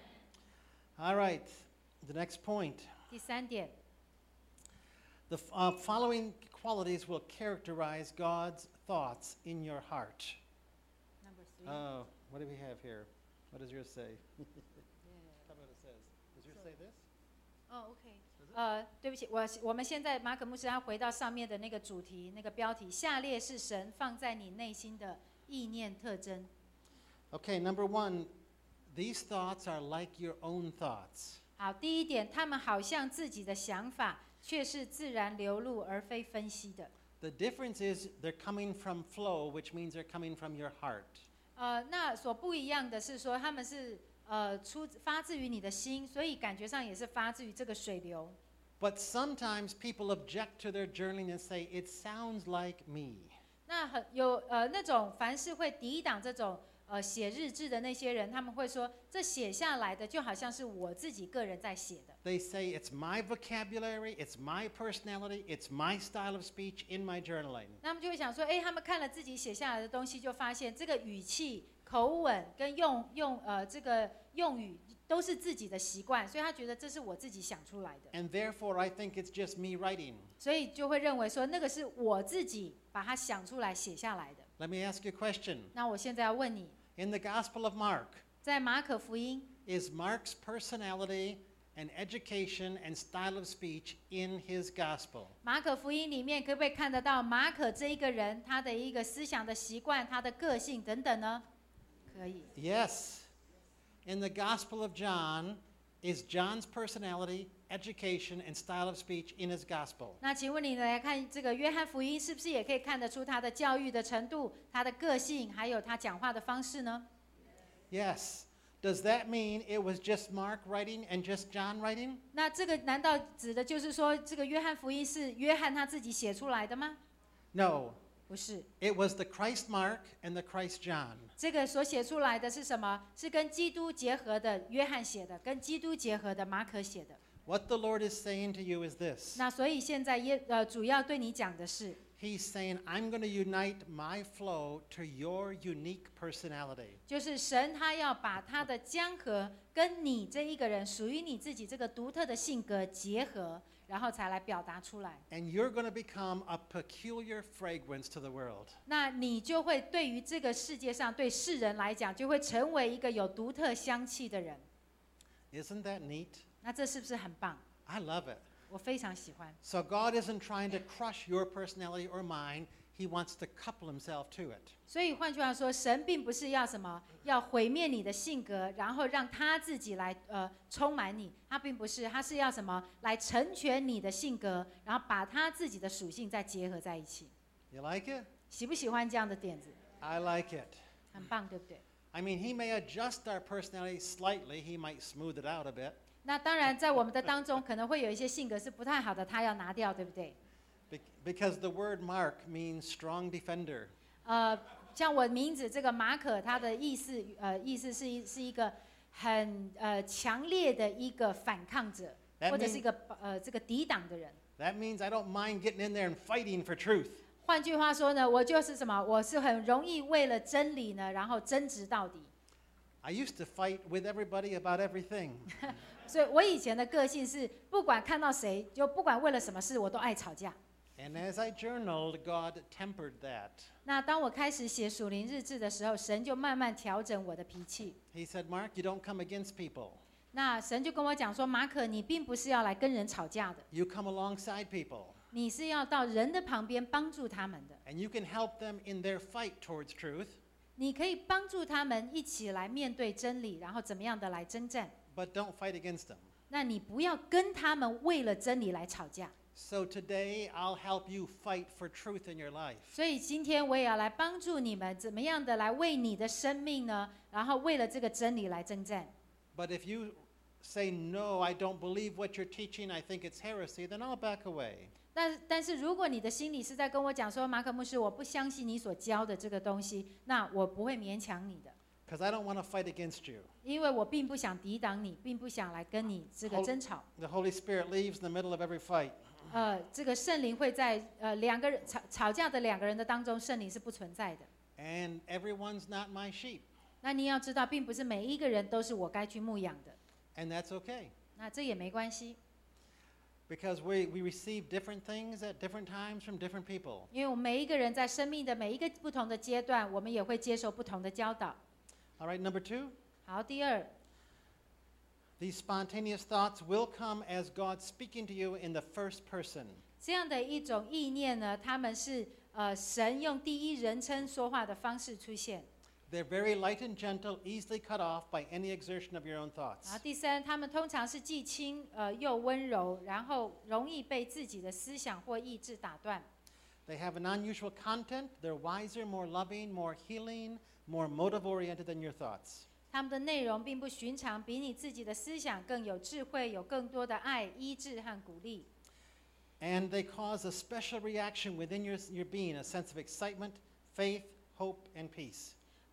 All right. The next point. 第3点， The following qualities will characterize God's thoughts in your heart. Oh, what do we have here? What does yours say? Tell me what it says. Does yours say this? 哦，OK，对不起，我们现在马可牧师要回到上面的那个主题，那个标题，下列是神放在你内心的意念特征。 Okay, number 1, these thoughts are like your own thoughts. 好，第一点，他们好像自己的想法，却是自然流露而非分析的。 The difference is they're coming from flow, which means they're coming from your heart. 那所不一样的是说，他们是发自于你的心，所以感觉上也是发自于这个水流。 But sometimes people object to their journaling and say, it sounds like me. 那有那种凡是会抵挡这种写日志的那些人，他们会说，这写下来的就好像是我自己个人在写的。 They say it's my vocabulary, it's my personality, it's my style of speech in my journaling. 那他们就会想说，他们看了自己写下来的东西，就发现这个语气、口吻跟这个用语都是自己的习惯，所以他觉得这是我自己想出来的。 And therefore, I think it's just me writing. 所以就会认为说，那个是我自己把它想出来写下来的。 Let me ask you a question. 那我现在要问你， In the Gospel of Mark, 在马可福音， is Mark's personality and education and style of speech in his gospel? 马可福音里面可不可以看得到马可这一个人他的一个思想的习惯、他的个性等等呢？可以。 Yes. In the Gospel of John, is John's personality, education, and style of speech in his gospel? 那请问你来看这个约翰福音，是不是也可以看得出他的教育的程度、他的个性，还有他讲话的方式呢？ Yes. Does that mean it was just Mark writing and just John writing? 那这个难道指的就是说，这个约翰福音是约翰他自己写出来的吗？ No. 不是， It was the Christ Mark and the Christ John. 这个所写出来的是什么？是跟基督结合的约翰写的，跟基督结合的马可写的。 What the Lord is saying to you is this. 那所以现在主要对你讲的是， He's saying, I'm going to unite my flow to your unique personality. 就是神他要把他的江河跟你这一个人属于你自己这个独特的性格结合，然后才来表达出来。 And you're going to become a peculiar fragrance to the world. 那你就会对于这个世界上对世人来讲，就会成为一个有独特香气的人。 Isn't that neat? 那这是不是很棒？ I love it. 我非常喜欢。 So God isn't trying to crush your personality or mine. He wants to couple himself to it. 所以换句话说，神并不是要什么，要毁灭你的性格，然后让他自己来充满你。他并不是，他是要什么来成全你的性格，然后把他自己的属性再结合在一起。 You like it? 喜不喜欢这样的点子？ I like it. 很棒，对不对？ I mean, he may adjust our personality slightly. He might smooth it out a bit. 那当然，在我们的当中，可能会有一些性格是不太好的，他要拿掉，对不对？ Because the word Mark means strong defender. 像我名字这个马可，它的意思是一个很强烈的一个反抗者， That 或者是一个这个抵挡的人。 That means I don't mind getting in there and fighting for truth. 换句话说呢，我就是什么？我是很容易为了真理呢，然后争执到底。 I used to fight with everybody about everything. 所以我以前的个性是，不管看到谁，就不管为了什么事，我都爱吵架。 And as I journaled, God tempered that. 那当我开始写属灵日志的时候，神就慢慢调整我的脾气。 He said, Mark, you don't come against people. 那神就跟我讲说，马可，你并不是要来跟人吵架的， You come alongside people. 你是要到人的旁边帮助他们的。 And you can help them in their fight towards truth. 你可以帮助他们一起来面对真理，然后怎么样的来征战。 But don't fight against them. 那你不要跟他们为了真理来吵架。 So today, I'll help you fight for truth in your life. 所以今天我也要来帮助你们，怎么样的来为你的生命呢？然后为了这个真理来征战。 But if you say, no, I don't believe what you're teaching, I think it's heresy, then I'll back away. 但是如果你的心里是在跟我讲说，马可牧师，我不相信你所教的这个东西，那我不会勉强你的， Because I don't want to fight against you. 因为我并不想抵挡你，并不想来跟你这个争吵。 The Holy Spirit leaves in the middle of every fight. 这个圣灵会在两个人吵架的两个人的当中，圣灵是不存在的。 And everyone's not my sheep. 那你要知道，并不是每一个人都是我该去牧养的， And that's okay. 那这也没关系， Because we receive different things at different times from different people. 因为我们每一个人在生命的每一个不同的阶段，我们也会接受不同的教导。 All right, number 2. 好，第二， These spontaneous thoughts will come as God speaking to you in the first person. 这样的一种意念呢，他们是神用第一人称说话的方式出现。 They're very light and gentle, easily cut off by any exertion of your own 然 thoughts. 后第三，他们通常是既轻又温柔，然后容易被自己的思想或意志打断。 They have an unusual content. They're wiser, more loving, more healing, more motive-oriented than your thoughts. 他们的内容并不寻常，比你自己的思想更有智慧，有更多的爱、医治和鼓励。 And they cause a special reaction within your being, a sense of excitement, faith, hope, and peace.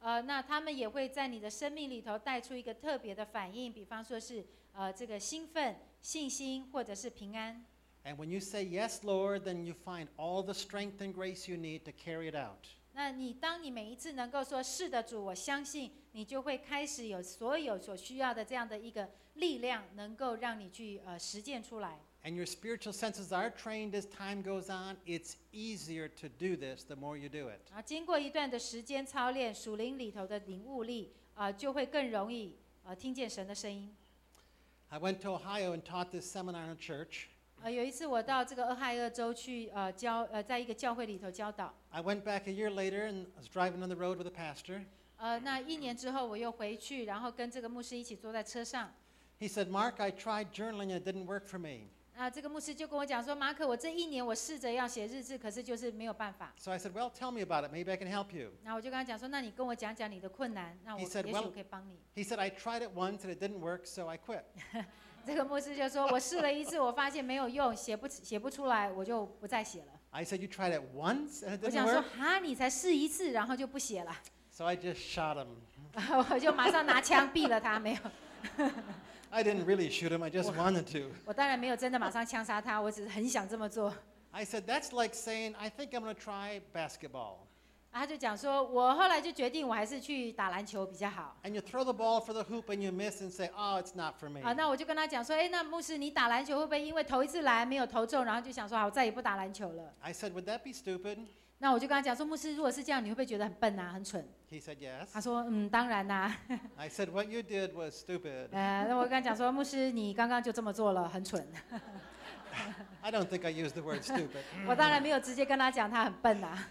那他们也会在你的生命里头带出一个特别的反应，比方说是这个兴奋、信心，或者是平安。 And when you say, yes, Lord, then you find all the strength and grace you need to carry it out. 那当你每一次能够说是的主，我相信，你就会开始有所有所需要的这样的一个力量，能够让你去实践出来。 And your spiritual senses are trained as time goes on. It's easier to do this the more you do it. 经过一段的时间操练，属灵里头的领悟力就会更容易听见神的声音。 I went to Ohio and taught this seminar in a church. 有一次我到这个俄亥俄州去在一个教会里头教导。 I went back a year later and was driving on the road with a pastor. 那1年之后我又回去，然后跟这个牧师一起坐在车上。 He said, Mark, I tried journaling and it didn't work for me. 这个牧师就跟我讲说，马可，我这1年我试着要写日志，可是就是没有办法。 So I said, well, tell me about it. Maybe I can help you. 然后我就跟他讲说，那你跟我讲讲你的困难，那也许我可以帮你。 He said, I tried it once and it didn't work, so I quit. 这个牧师就说，我试了1次，我发现没有用，写不出来，我就不再写了。 I said, you tried it once and it 我 didn't 想说， work? 你才试1次，然后就不写了。 So I just shot him. 我就马上拿枪毙了他，没有。 I didn't really shoot him. I just wanted to. 我当然没有真的马上枪杀他，我只是很想这么做。 I said, that's like saying, I think I'm going to try basketball. 他就讲说，我后来就决定，我还是去打篮球比较好。 And you throw the ball for the hoop and you miss and say, oh, it's not for me. 那我就跟他讲说，那牧师，你打篮球会不会因为头一次来没有投中，然后就想说，好，我再也不打篮球了？ I said, would that be stupid? 那我就跟他讲说，牧师，如果是这样，你会不会觉得很笨啊，很蠢？ He said, yes. 他说，当然啦。 I said, what you did was stupid. 那我跟他讲说，牧师，你刚刚就这么做了，很蠢。 I don't think I used the word stupid. 我当然没有直接跟他讲他很笨啊。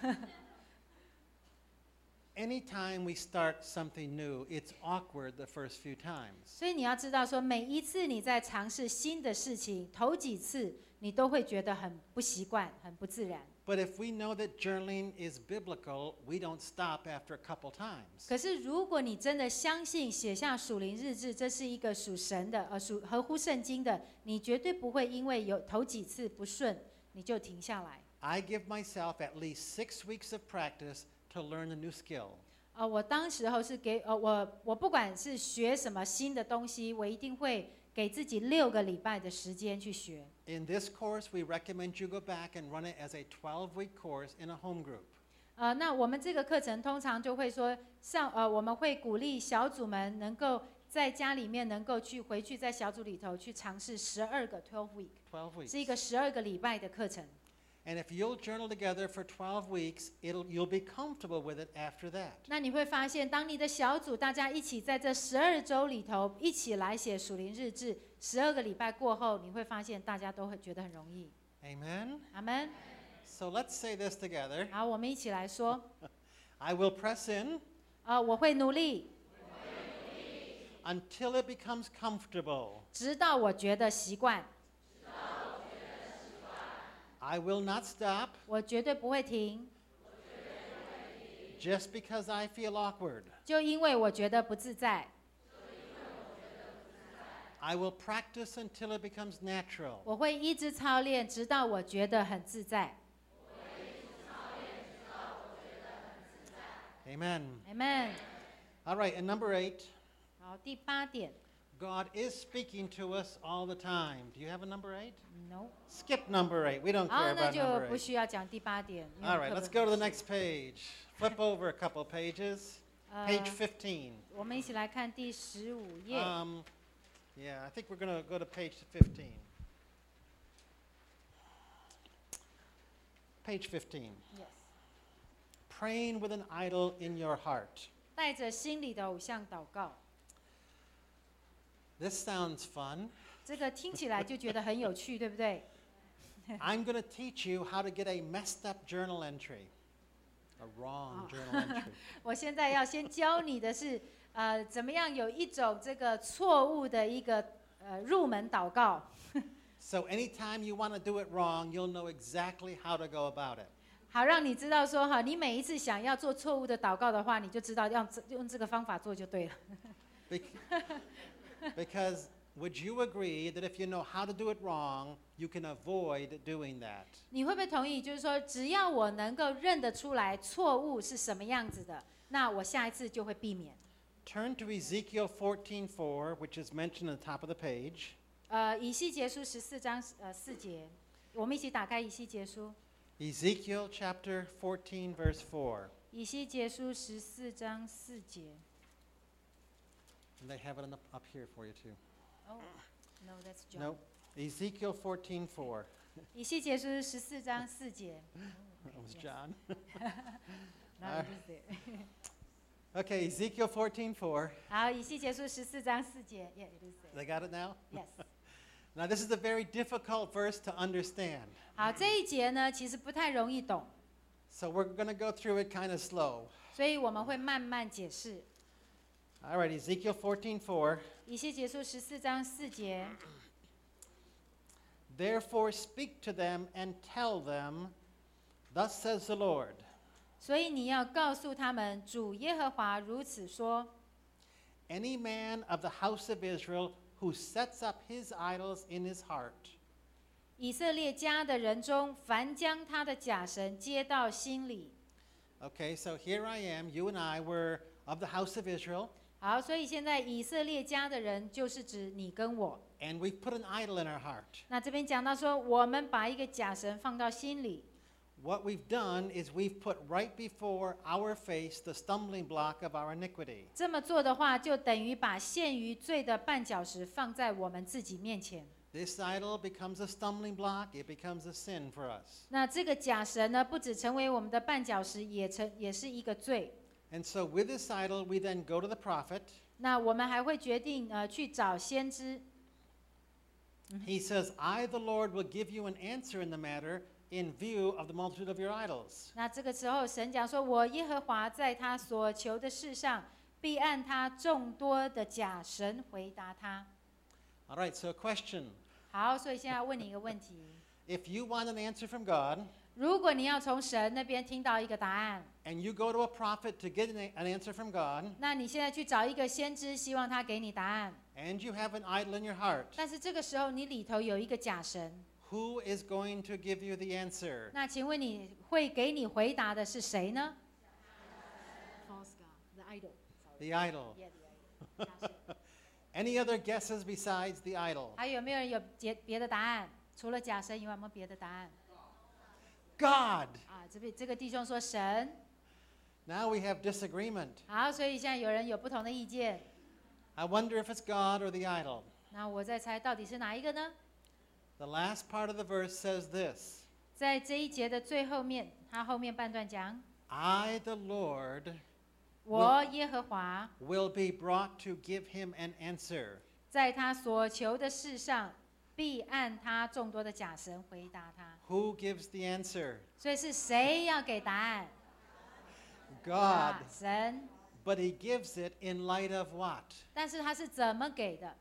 Anytime we start something new, it's awkward the first few times. 所以你要知道说，每一次你在尝试新的事情，头几次你都会觉得很不习惯，很不自然。 But if we know that journaling is biblical, we don't stop after a couple times. 可是如果你真的相信写下属灵日志，这是一个属神的，合乎圣经的，你绝对不会因为有头几次不顺，你就停下来。 I give myself at least 6 weeks of practice to learn a new skill. 我当时候是给我不管是学什么新的东西，我一定会给自己6个礼拜的时间去学。 In this course, we recommend you go back and run it as a 12-week course in a home group. 那我们这个课程通常就会说，我们会鼓励小组们能够在家里面能够回去在小组里头去尝试12个 12 week， 是一个12个礼拜的课程。 And if you'll journal together for 12 weeks, you'll be comfortable with it after that. 那你会发现，当你的小组大家一起在这12周里头一起来写属灵日志，12个礼拜过后，你会发现大家都会觉得很容易。 Amen? 阿们。 So let's say this together. 好，我们一起来说。 I will press in 我会努力， until it becomes comfortable. 直到我觉得习惯。 I will not stop 我绝对不会停， just because I feel awkward. 就因为我觉得不自在。 I will practice until it becomes natural. 我会一直操练，直到我觉得很自在。 Amen. Amen。 All right, and number 8, 好，第8点 God is speaking to us all the time. Do you have a number 8? ，No。 Skip number 8. We don't 好， care 那 about 就 number 不 8. 需要讲第8点。因为 All right, 课 let's 本 go to the next page. Flip over a couple pages. Page 15. 我们一起来看第15页。 Yeah, I think we're going to go to page 15. Page 15. Yes。 Praying with an idol in your heart. 带着心里的偶像祷告， This sounds fun. 这个听起来就觉得很有趣，对不对？ I'm going to teach you how to get a messed up journal entry. A wrong journal entry. 我现在要先教你的是，怎么样有一种这个错误的一个入门祷告。 So anytime you want to do it wrong, you'll know exactly how to go about it. 好，让你知道说哈，你每一次想要做错误的祷告的话，你就知道用这个方法做就对了。 Because would you agree that if you know how to do it wrong, you can avoid doing that? 你会不会同意？就是说，只要我能够认得出来错误是什么样子的， 那我下一次就会避免。 Turn to Ezekiel 14:4, which is mentioned at the top of the page. 以西结书14章4节，我们一起打开以西结书。 Ezekiel chapter 14, verse 4. 以西结书14章4节。 And they have it up here for you too. Oh, no, that's John. No, Ezekiel 14:4. 以西结书14章4节。 That was John. Now it is there. Okay, Ezekiel 14:4. 好，以西结书14章4节。Yeah, it is there. They got it now? Yes. Now, this is a very difficult verse to understand. 好，这一节呢，其实不太容易懂， So we're going to go through it kind of slow. 所以我们会慢慢解释。 All right, Ezekiel 14:4. 以西结书14章4节。 Therefore speak to them and tell them, thus says the Lord. 所以你要告诉他们，主耶和华如此说： Any man of the house of Israel who sets up his idols in his heart, 以色列家的人中，凡将他的假神接到心里。 okay, so here I am, you and I were of the house of Israel, 好，所以现在以色列家的人就是指你跟我。 and we've put an idol in our heart. 那这边讲到说，我们把一个假神放到心里。 What we've done is we've put right before our face the stumbling block of our iniquity. 这么做的话，就等于把陷于罪的绊脚石放在我们自己面前。 This idol becomes a stumbling block, it becomes a sin for us. 那这个假神呢，不只成为我们的绊脚石，也是一个罪。 And so with this idol, we then go to the prophet. 那我们还会决定去找先知。 He says, I, the Lord, will give you an answer in the matter in view of the multitude of your idols. 那这个时候，神讲说：“我耶和华在他所求的事上，必按他众多的假神回答他。” All right, so a question. 好，所以现在问你一个问题： If you want an answer from God, 如果你要从神那边听到一个答案， and you go to a prophet to get an answer from God, 那你现在去找一个先知，希望他给你答案。 and you have an idol in your heart, 但是这个时候，你里头有一个假神， who is going to give you the answer? 那请问你会给你回答的是谁呢 ？False God, the idol. The idol. Yeah, the idol. 假神 Any other guesses besides the idol? 还有没有人有别的答案？除了假神以外，有没有别的答案？ God. 啊，这个弟兄说神。 Now we have disagreement. 好，所以现在有人有不同的意见。 I wonder if it's God or the idol. 那我在猜到底是哪一个呢？ The last part of the verse says this. 在这一节的最后面，他后面半段讲： I, the Lord, 我耶和华 will be brought to give him an answer. 在他所求的事上，必按他众多的假神回答他。 Who gives the answer? 所以是谁要给答案？ God. 神。 But he gives it in light of what? 但是他是怎么给的？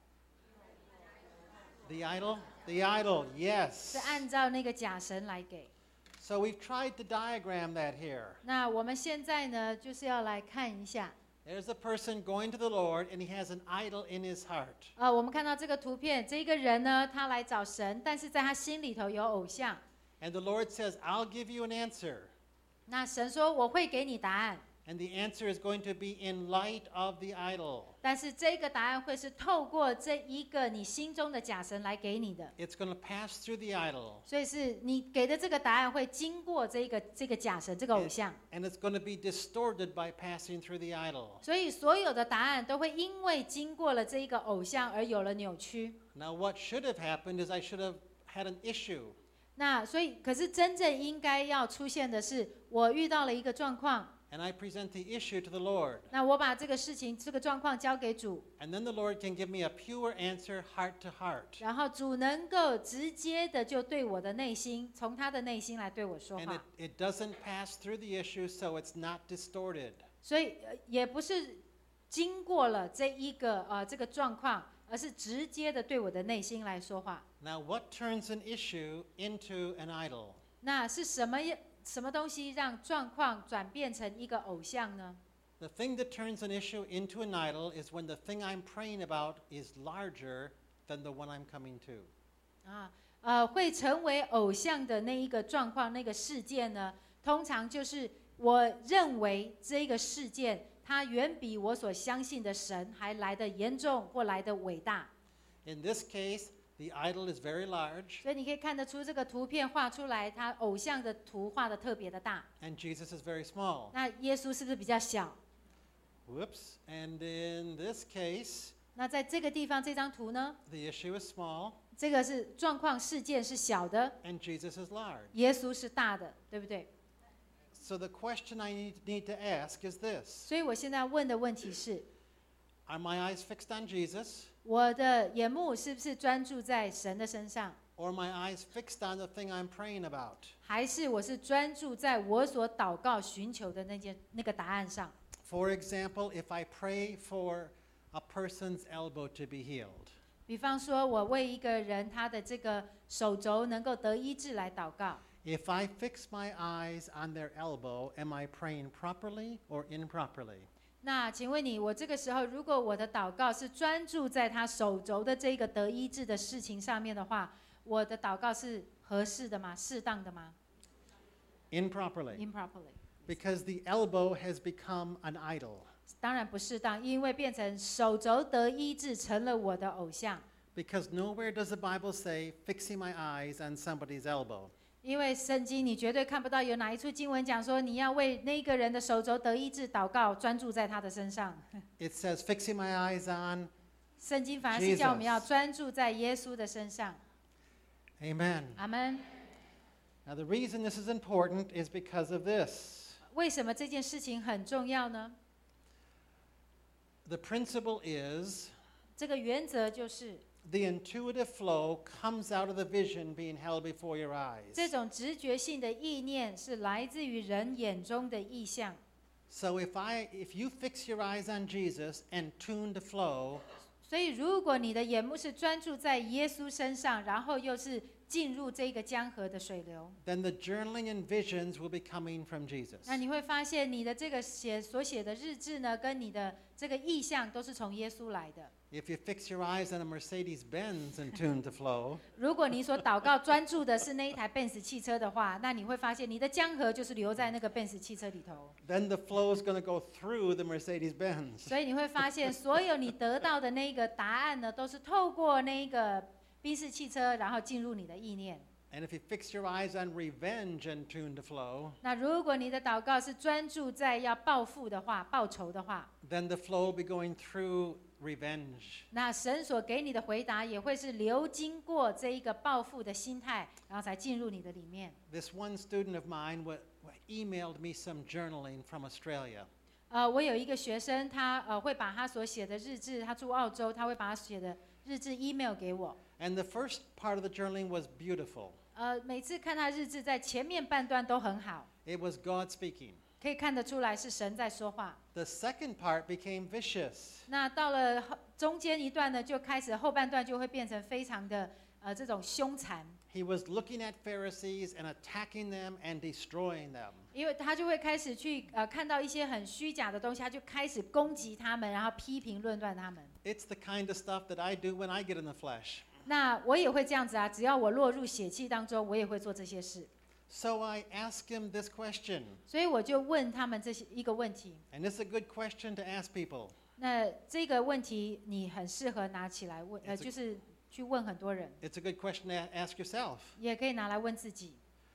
The idol? The idol, yes. 是按照那个假神来给。 So we've tried to diagram that here. 那我们现在呢，就是要来看一下。 There's a person going to the Lord and he has an idol in his heart. 我们看到这个图片，这个人呢，他来找神，但是在他心里头有偶像。 And the Lord says, I'll give you an answer. 那神说我会给你答案， And the answer is going to be in light of the idol. 但是这个答案会是透过这一个你心中的假神来给你的， It's going to pass through the idol. 所以是你给的这个答案会经过这个假神这个偶像， And it's going to be distorted by passing through the idol. 所以所有的答案都会因为经过了这一个偶像而有了扭曲。 Now, what should have happened is I should have had an issue. 那所以，可是真正应该要出现的是，我遇到了一个状况， And I present the issue to the Lord. 那我把这个事情、这个状况交给主， And then the Lord can give me a pure answer, heart to heart. 然后主能够直接的就对我的内心，从他的内心来对我说 And 话， it doesn't pass through the issue, so it's not distorted. 所以也不是经过了这个状况，而是直接的对我的内心来说话。 Now, what turns an issue into an idol? 那是什么东西让状况转变成一个偶像呢？ The thing that turns an issue into an idol is when the thing I'm praying about is larger than the one I'm coming to. 会成为偶像的那一个状况、那个事件呢，通常就是我认为这个事件它远比我所相信的神还来得严重或来得伟大。 In this case, the idol is very large, 所以你可以看得出这个图片画出来，它偶像的图画得特别的大。 and Jesus is very small. 那耶稣是不是比较小？ Whoops. And in this case, 那在这个地方这张图呢， the issue is small 这个是状况事件是小的， and Jesus is large. 耶稣是大的，对不对？ So the question I need to ask is this. 所以我现在问的问题是， Are my eyes fixed on Jesus, 我的眼目是不是专注在神的身上， or are my eyes fixed on the thing I'm praying about? 还是我是专注在我所祷告寻求的那个答案上？ For example, if I pray for a person's elbow to be healed, 比方说，我为一个人他的这个手肘能够得医治来祷告。 if I fix my eyes on their elbow, am I praying properly or improperly? 那请问你，我这个时候如果我的祷告是专注在他手肘的这个得医治的事情上面的话，我的祷告是合适的吗？适当的吗 Improperly. ？Improperly， Because the elbow has become an idol. 当然不适当，因为变成手肘得医治成了我的偶像。 Because nowhere does the Bible say, fixing my eyes on somebody's elbow. 因为圣经你绝对看不到有哪一处经文讲说你要为那个人的手肘得医治祷告，专注在他的身上。 It says, fixing my eyes on 圣经反而是叫我们要专注在耶稣的身上。 Amen. 阿门。 Now, the reason this is important is because of this. 为什么这件事情很重要呢？ The principle is 这个原则就是， the intuitive flow comes out of the vision being held before your eyes. 这种直觉性的意念是来自于人眼中的意象。 So if you fix your eyes on Jesus and tune the flow, 所以，如果你的眼目是专注在耶稣身上，然后又是进入这个江河的水流， then the journaling and visions will be coming from Jesus. 那你会发现你的这个所写的日志呢，跟你的这个意象都是从耶稣来的。 If you fix your eyes on a Mercedes-Benz and tune the flow, 如果你所祷告专注的是那一台 Benz 汽车的话，那你会发现你的江河就是留在那个 Benz 汽车里头。 then the flow is going to go through the Mercedes-Benz. 所以你会发现，所有你得到的那个答案呢，都是透过那个宾士汽车，然后进入你的意念。 And if you fix your eyes on revenge and tune the flow, 那如果你的祷告是专注在要报复的话、报仇的话， then the flow will be going through revenge. 那神所给你的回答也会是流经过这一个报复的心态，然后才进入你的里面。 This one student of mine emailed me some journaling from Australia. 我有一个学生，他会把他所写的日志，他住澳洲，他会把他写的日志 email 给我。 And the first part of the journaling was beautiful. 每次看他日志，在前面半段都很好， It was God speaking. 可以看得出来是神在说话。 The second part became vicious. 那到了中间一段呢，就开始后半段就会变成非常的这种凶残， He was looking at Pharisees and attacking them and destroying them. 因为他就会开始去看到一些很虚假的东西，他就开始攻击他们，然后批评论断他们。 It's the kind of stuff that I do when I get in the flesh. 那我也会这样子啊，只要我落入血气当中，我也会做这些事。 So I asked him this question, 所以我就问他们一个问题。 and it's a good question to ask people. 那这个问题你很适合拿起来问，就是去问很多人， It's a good question to ask yourself. 也可以拿来问自己。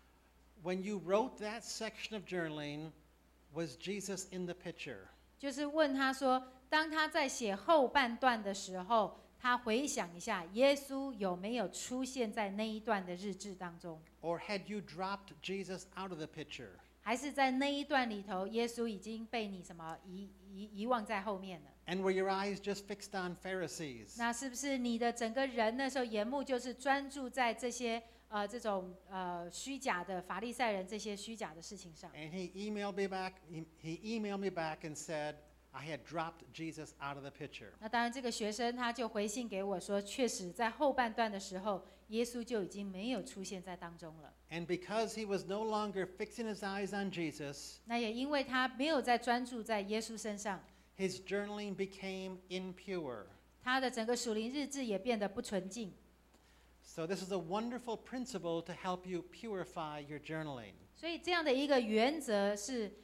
When you wrote that section of journaling, was Jesus in the picture? 就是问他说，当他在写后半段的时候，他回想一下，耶稣有没有出现在那一段的日志当中， Or had you dropped Jesus out of the picture? 还是在那一段里头，耶稣已经被你什么遗忘在后面了？ And were your eyes just fixed on Pharisees? 那是不是你的整个人那时候眼目就是专注在这些这种虚假的法利赛人这些虚假的事情上？ And he emailed me back. He emailed me back and said, I had dropped Jesus out of the picture. 那当然，这个学生他就回信给我说，确实在后半段的时候，耶稣就已经没有出现在当中了。 And because he was no longer fixing his eyes on Jesus, 那也因为他没有在专注在耶稣身上， his journaling became impure. 他的整个属灵日志也变得不纯净。 So this is a wonderful principle to help you purify your journaling. 所以这样的一个原则是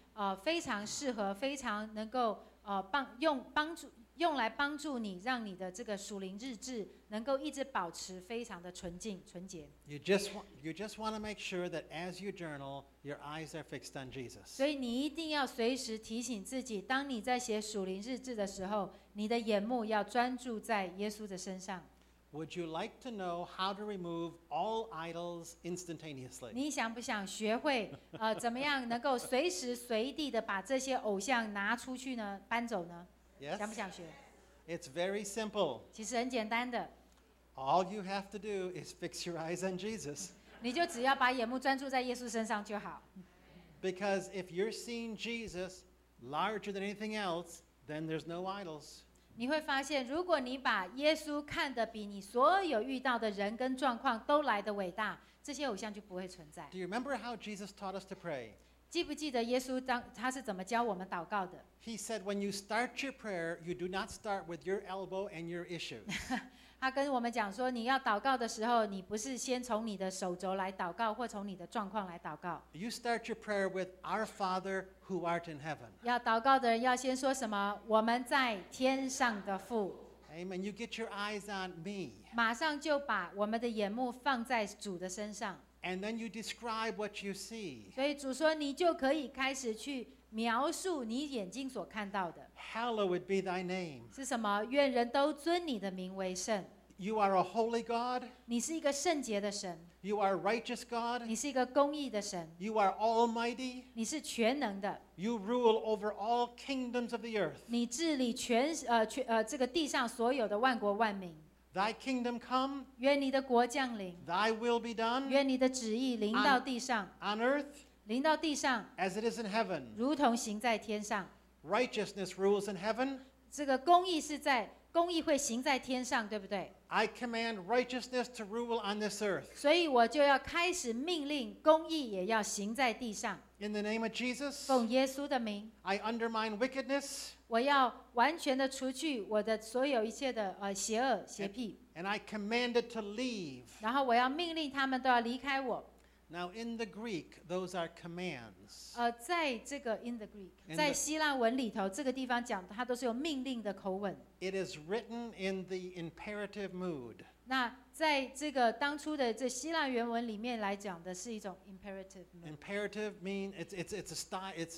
非常适合，非常能够用来帮助你，让你的这个属灵日志能够一直保持非常的纯净纯洁。 You just want to make sure that as you journal, your eyes are fixed on Jesus. 所以你一定要随时提醒自己，当你在写属灵日志的时候，你的眼目要专注在耶稣的身上。 Would you like to know how to remove all idols instantaneously? 你想不想学会怎么样能够随时随地的把这些偶像拿出去呢？搬走呢？ Yes? 想不想学？ It's very simple. 其实很简单的， All you have to do is fix your eyes on Jesus. 你就只要把眼目专注在耶稣身上就好。 Because if you're seeing Jesus larger than anything else, then there's no idols. 你会发现，如果你把耶稣看得比你所有遇到的人跟状况都来得伟大，这些偶像就不会存在。 Do you remember how Jesus taught us to pray? 记不记得耶稣他是怎么教我们祷告的？ He said, when you start your prayer, you do not start with your elbow and your issues. 他跟我们讲说，你要祷告的时候，你不是先从你的手肘来祷告，或从你的状况来祷告。 You start your prayer with Our Father who art in heaven. 要祷告的人要先说什么？我们在天上的父。 Amen. You get your eyes on me. 马上就把我们的眼目放在主的身上。 And then you describe what you see. 所以主说，你就可以开始去描述你眼睛所看到的 Hallowed be thy name. 是什么。愿人都尊你的名为圣。 You are a holy God. 你是一个圣洁的神， You are righteous God. 你是一个公义的神， You are almighty. 你是全能的， You rule over all kingdoms of the earth. 你治理这个地上所有的万国万民。 Thy kingdom come. 愿你的国降临， Thy will be done 愿你的旨意临到地上， on earth 临到地上， as it is in heaven. 如同行在天上。 Righteousness rules in heaven. 这个公义会行在天上，对不对？ I command righteousness to rule on this earth. 所以我就要开始命令，公义也要行在地上。 In the name of Jesus, 奉耶稣的名， I undermine wickedness 我要完全的除去我的所有一切的邪恶邪僻， and I command it to leave. 然后我要命令他们都要离开我。 Now in the Greek, those are commands. 在这个 in the Greek， In the- 在希腊文里头，这个地方讲它都是有命令的口吻。 It is written in the imperative mood. 那在这个当初的这希腊原文里面来讲的是一种 imperative mood Imperative mean it's a style. It's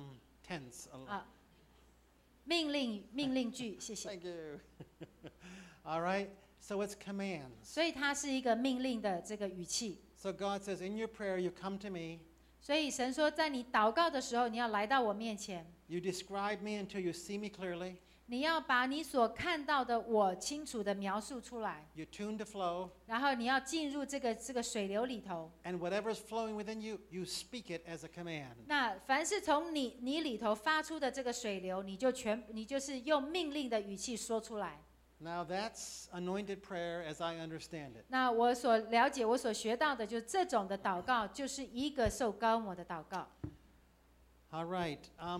tense. 命令句，谢谢。 Thank you. All right. So it's commands. 所以它是一个命令的这个语气。 So God says, in your prayer, you come to me. 所以神说，在你祷告的时候，你要来到我面前， You describe me until you see me clearly. 你要把你所看到的我清楚的描述出来， You tune the flow. 然后你要进入这个水流里头。 And whatever's flowing within you, you speak it as a command. 那凡是从你里头发出的这个水流，你就是用命令的语气说出来。 Now that's anointed prayer as I understand it. 那我所了解、我所学到的，就是这种的祷告，就是一个受高摩的祷告。 All right.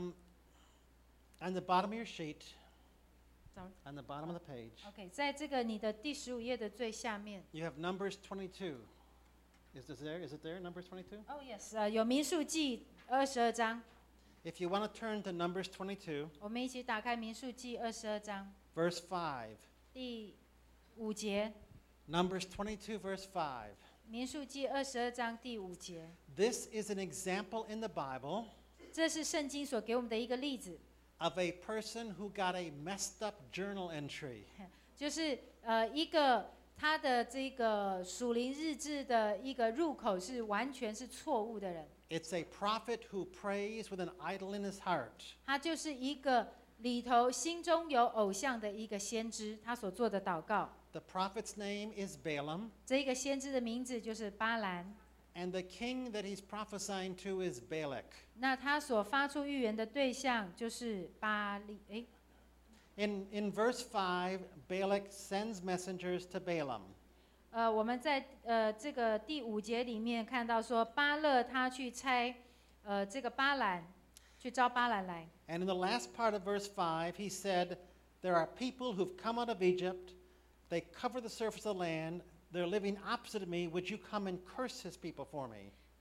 On the bottom of your sheet, Sorry. on the bottom of the page, OK， 在这个你的第15页的最下面。 you have Numbers 22. Is it there? Numbers 22? Oh yes，有民数记22章， If you want to turn to Numbers 22, 我们一起打开民数记22章 verse 5. 第5节。 Numbers 22, verse 5. 民数记22章第5节， This is an example in the Bible 这是圣经所给我们的一个例子， of a person who got a messed up journal entry. 就是一个他的这个属灵日志的一个入口是完全是错误的人。 It's a prophet who prays with an idol in his heart. 他就是一个里头心中有偶像的一个先知，他所做的祷告。 The prophet's name is Balaam, 这一个先知的名字就是巴兰， and the king that he's prophesying to is Balak. 那他所发出预言的对象就是巴利。 In verse 5, Balak sends messengers to Balaam. 我们在这个第5节里面看到说，巴勒他去差这个巴兰，去招巴兰来。 And in the last part of verse 5, he said, there are people who've come out of Egypt. They cover the surface of the land. They're living opposite of me. Would you come and curse his people for me?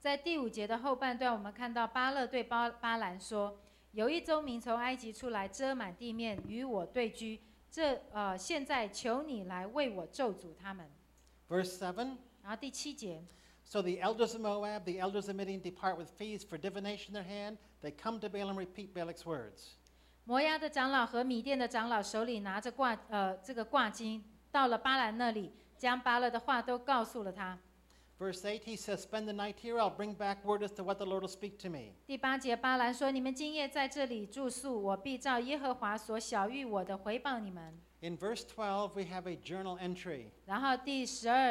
在第5节的后半段，我们看到巴勒对巴兰说：“有一州民从埃及出来，遮满地面，与我对居。现在求你来为我咒诅他们。” Verse 7. 然后第7节。 So the elders of Moab, the elders of Midian depart with fees for divination in their hand. They come to Balaam, repeat Balak's words. 摩押的长老和米甸的长老手里拿着这个挂金，到了巴兰那里，将巴勒的话都告诉了他。 Verse 8, he says, spend the night here, I'll bring back word as to what the Lord will speak to me. 第8节，巴兰说：“你们今夜在这里住宿，我必照耶和华所晓谕我的回报你们。” In verse 12, we have a journal entry. 然后第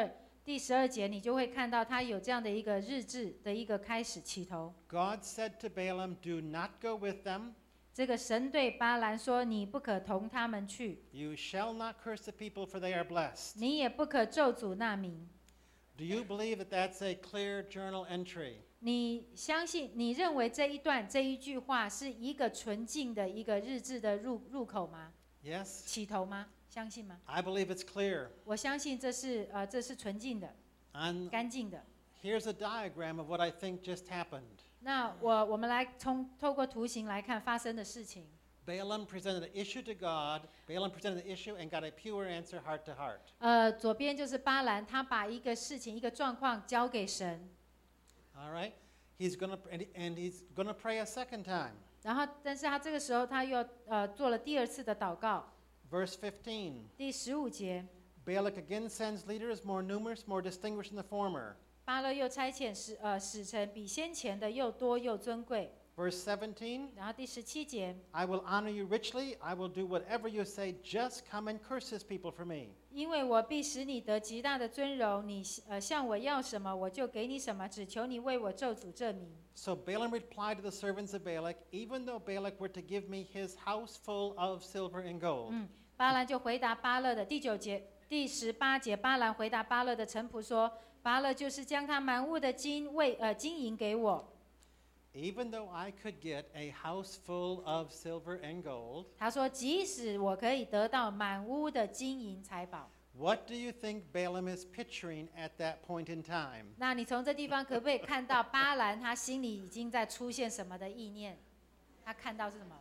12节，你就会看到他有这样的一个日志的一个开始起头。 God said to Balaam, do not go with them. 这个神对巴兰说：“你不可同他们去， You shall not curse the people, for they are blessed. 你也不可咒诅那民。” Do you believe that that's a clear journal entry? 你相信？你认为这一句话是一个纯净的一个日志的入口吗？ Yes. 起头吗？相信吗？ I believe it's clear. 我相信这是纯净的、 And 干净的。 here's a diagram of what I think just happened. 那我们来透过图形来看发生的事情。 Balaam presented an issue to God. Balaam presented the issue and got a pure answer heart to heart. 左边就是巴兰，他把一个事情、一个状况交给神。 All right? He's going to pray a second time. 然后，但是他这个时候他又做了第2次的祷告。 Verse 15. 第15节， Balak again sends leaders more numerous, more distinguished than the former. 巴勒又差遣使臣比先前的又多又尊贵。 Verse 17. 然后第17节， I will honor you richly. I will do whatever you say. Just come and curse his people for me. 因为我必使你得极大的尊荣，你向我要什么，我就给你什么，只求你为我咒诅这民。 So Balaam replied to the servants of Balak, even though Balak were to give me his house full of silver and gold. 巴兰就回答巴勒的第18节，巴兰回答巴勒的臣仆说：“巴勒就是将他满屋的金银给我。” Even though I could get a house full of silver and gold, 他说：“即使我可以得到满屋的金银财宝。” what do you think Balaam is picturing at that point in time? 那你从这地方可不可以看到巴兰他心里已经在出现什么的意念？他看到是什么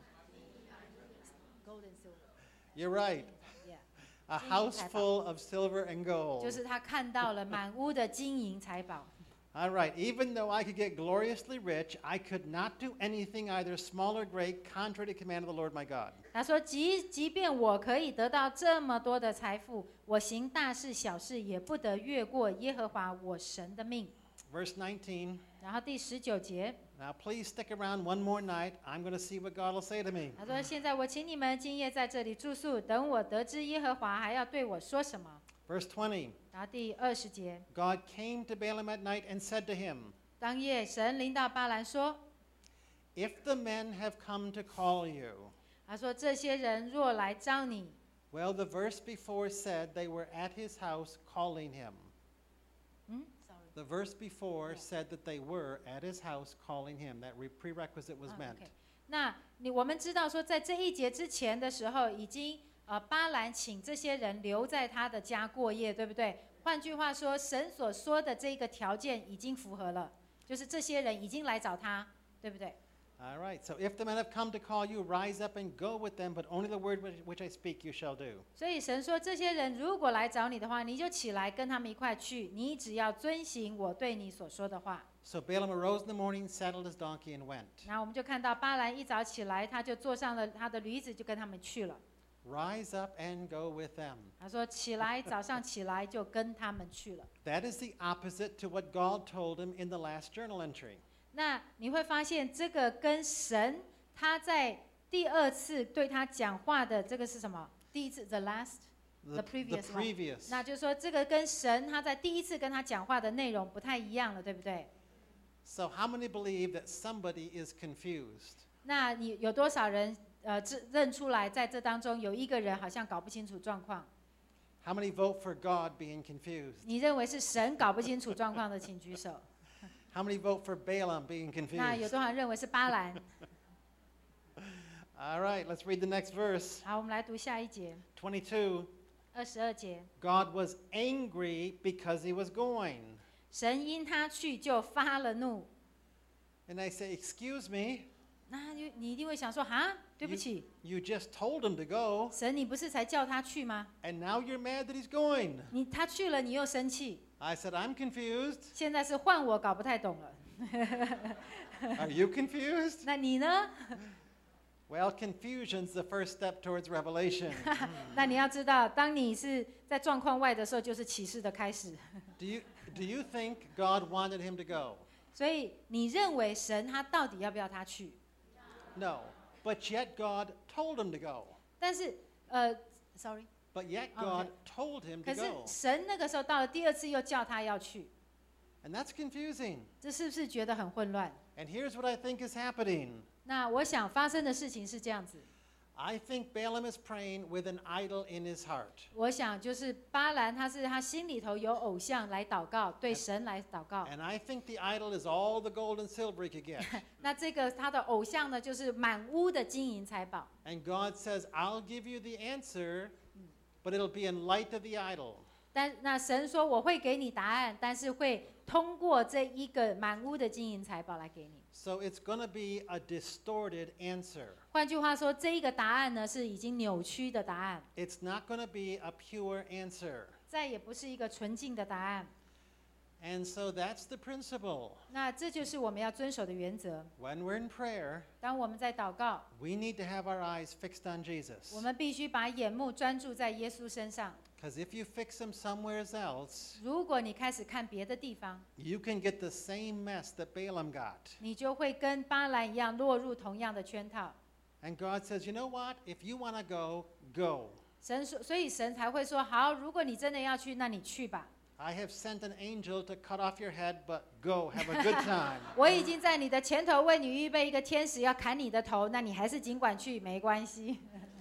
？Gold and silver. You're right. Yeah. A house full of silver and 就 gold. 是他看到了满屋的金银财宝。 All right. Even though I could get gloriously rich, I could not do anything either small or great contrary to the command of the Lord my God. 他说即便我可以得到这么多的财富，我行大事小事也不得越过耶和华我神的命。 Verse 19. 然后第19节， Now please stick around one more night. I'm going to see what God will say to me. 他说：“现在我请你们今夜在这里住宿，等我得知耶和华还要对我说什么。” Verse 20. 然后第20节， God came to Balaam at night and said to him, 当夜神临到巴兰说 If the men have come to call you. 他说这些人若来招你， Well, the verse before said they were at his house calling him. The verse before said that they were at his house calling him. That prerequisite was met. OK 那我们知道说，在这一节之前的时候，已经巴兰请这些人留在他的家过夜，对不对？换句话说，神所说的这个条件已经符合了，就是这些人已经来找他，对不对？ All right. So if the men have come to call you, rise up and go with them, but only the word which I speak you shall do. 所以神说，这些人如果来找你的话，你就起来跟他们一块去，你只要遵行我对你所说的话。 So Balaam arose in the morning, saddled his donkey, and went. 然后我们就看到巴兰一早起来，他就坐上了他的驴子，就跟他们去了。 Rise up and go with them. 他说：“起来，早上起来就跟他们去了。” That is the opposite to what God told him in the last journal entry. 那你会发现，这个跟神他在第2次对他讲话的这个是什么？第一次 the previous one。 previous. 那就是说，这个跟神他在第1次跟他讲话的内容不太一样了，对不对？ So how many believe that somebody is confused? 那你有多少人认出来，在这当中有一个人好像搞不清楚状况？ How many vote for God being confused? 你认为是神搞不清楚状况的，请举手。 How many vote for Balaam being 那有 confused? 多少人认为是巴兰？ All right, let's read the next verse. 好，我们来读下一节 22. ，22节。 God was angry because he was going. 神因他去就发了怒。 And I say, excuse me, 那你一定会想说，哈，对不起， you just told him to go, 神你不是才叫他去吗？ and now you're mad that he's going. 他去了，你又生气， I said, I'm confused. 现在是换我搞不太懂了。 Are you confused? 那你呢？ Well, confusion's the first step towards revelation. 那你要知道，当你是在状况外的时候，就是启示的开始。 Do you think God wanted him to go? 所以你认为神他到底要不要他去？ No. But yet God told him to go. 但是，sorry， But yet Okay. God told him 可 to 是 go. 神那个时候到了第二次又叫他要去， And that's confusing. 这是不是觉得很混乱？ And here's what I think is happening. 那我想发生的事情是这样子， I think Balaam is praying with an idol in his heart. 我想就是巴兰他心里头有偶像来祷告，对神来祷告。 And I think the idol is all the gold and silver he could get. 那这个他的偶像呢，就是满屋的金银财宝。 And God says, I'll give you the answer, but it'll be in light of the idol. 那神说我会给你答案，但是会通过这一个满屋的金银财宝来给你。 So it's going to be a distorted answer. 换句话说，这一个答案呢是已经扭曲的答案， It's not going to be a pure answer. 再也不是一个纯净的答案。 And so that's the principle. 那这就是我们要遵守的原则。 When we're in prayer, 当我们在祷告， we need to have our eyes fixed on Jesus. 我们必须把眼目专注在耶稣身上。 Because if you fix him somewhere else, 如果你开始看别的地方， you can get the same mess that Balaam got. 你就会跟巴兰一样落入同样的圈套。 And God says, you know what? If you want to go, go. 神说，所以神才会说：好，如果你真的要去，那你去吧。 I have sent an angel to cut off your head, but go, have a good time. 我已经在你的前头为你预备一个天使，要砍你的头，那你还是尽管去，没关系。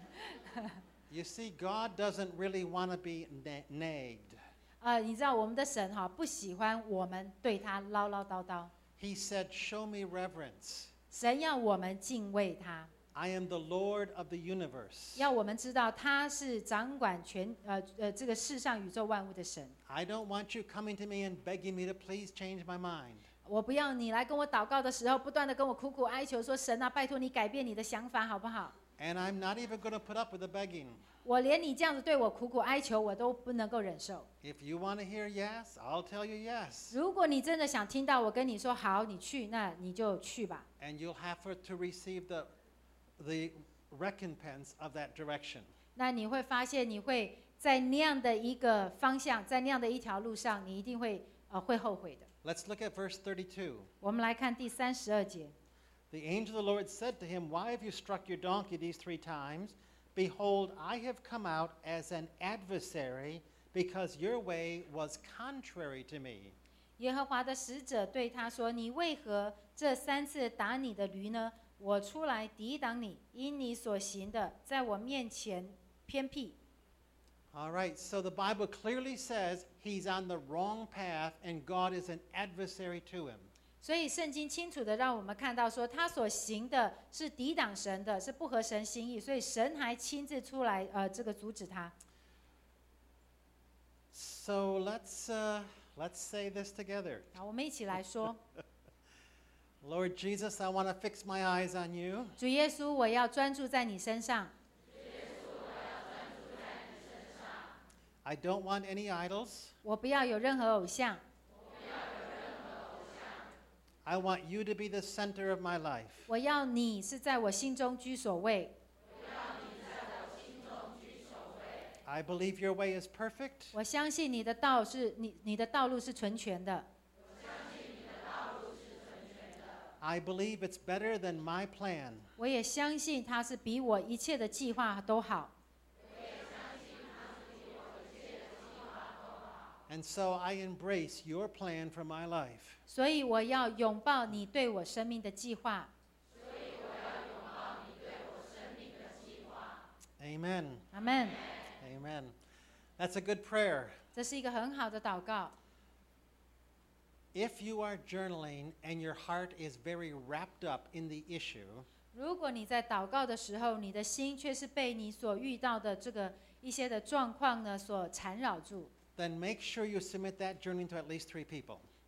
You see, God doesn't really want to be nagged. 你知道我们的神哈不喜欢我们对他唠唠叨叨， He said, show me reverence. 神要我们敬畏他， I am the Lord of the universe. 要我们知道他是掌管这个世上宇宙万物的神。 I don't want you coming to me and begging me to please change my mind. 我不要你来跟我祷告的时候，不断的跟我苦苦哀求说：神啊，拜托你改变你的想法好不好？ And I'm not even going to put up with the begging. 我连你这样子对我苦苦哀求，我都不能够忍受。 If you want to hear yes, I'll tell you yes. 如果你真的想听到我跟你说好，你去，那你就去吧。 And you'll have to receive the recompense of that direction. 那你会发现，你会在那样的一个方向，在那样的一条路上，你一定会后悔的。 Let's look at verse 32. 我们来看第32节。 The angel of the Lord said to him, Why have you struck your donkey these 3 times? Behold, I have come out as an adversary, because your way was contrary to me. 耶和华的使者对他说：“你为何这3次打你的驴呢？我出来抵挡你，因你所行的在我面前偏僻。” All right, so the Bible clearly says he's on the wrong path and God is an adversary to him. 所以圣经清楚的让我们看到说，他所行的是抵挡神的，是不合神心意，所以神还亲自出来这个阻止他。 So let's say this together. 好，我们一起来说： Lord Jesus, I want to fix my eyes on you. 主耶稣，我要专注在你身上， I don't want any idols. 我不要有任何偶像， I want you to be the center of my life. 我要你是在我心中居首位。 I believe your way is perfect. 我相信你的道是你的道路是纯全的。 I believe it's better than my plan. 我也相信他是比我一切的计划都好， And so I embrace your plan for my life. 所以我要拥抱你对我生命的计划。 Amen. 阿门。 Amen. That's a good prayer. 这是一个很好的祷告。 If you are journaling and your heart is very wrapped up in the issue, 如果你在祷告的时候，你的心却是被你所遇到的这个一些的状况呢所缠绕住， then make sure you submit that journaling to at least 3 people.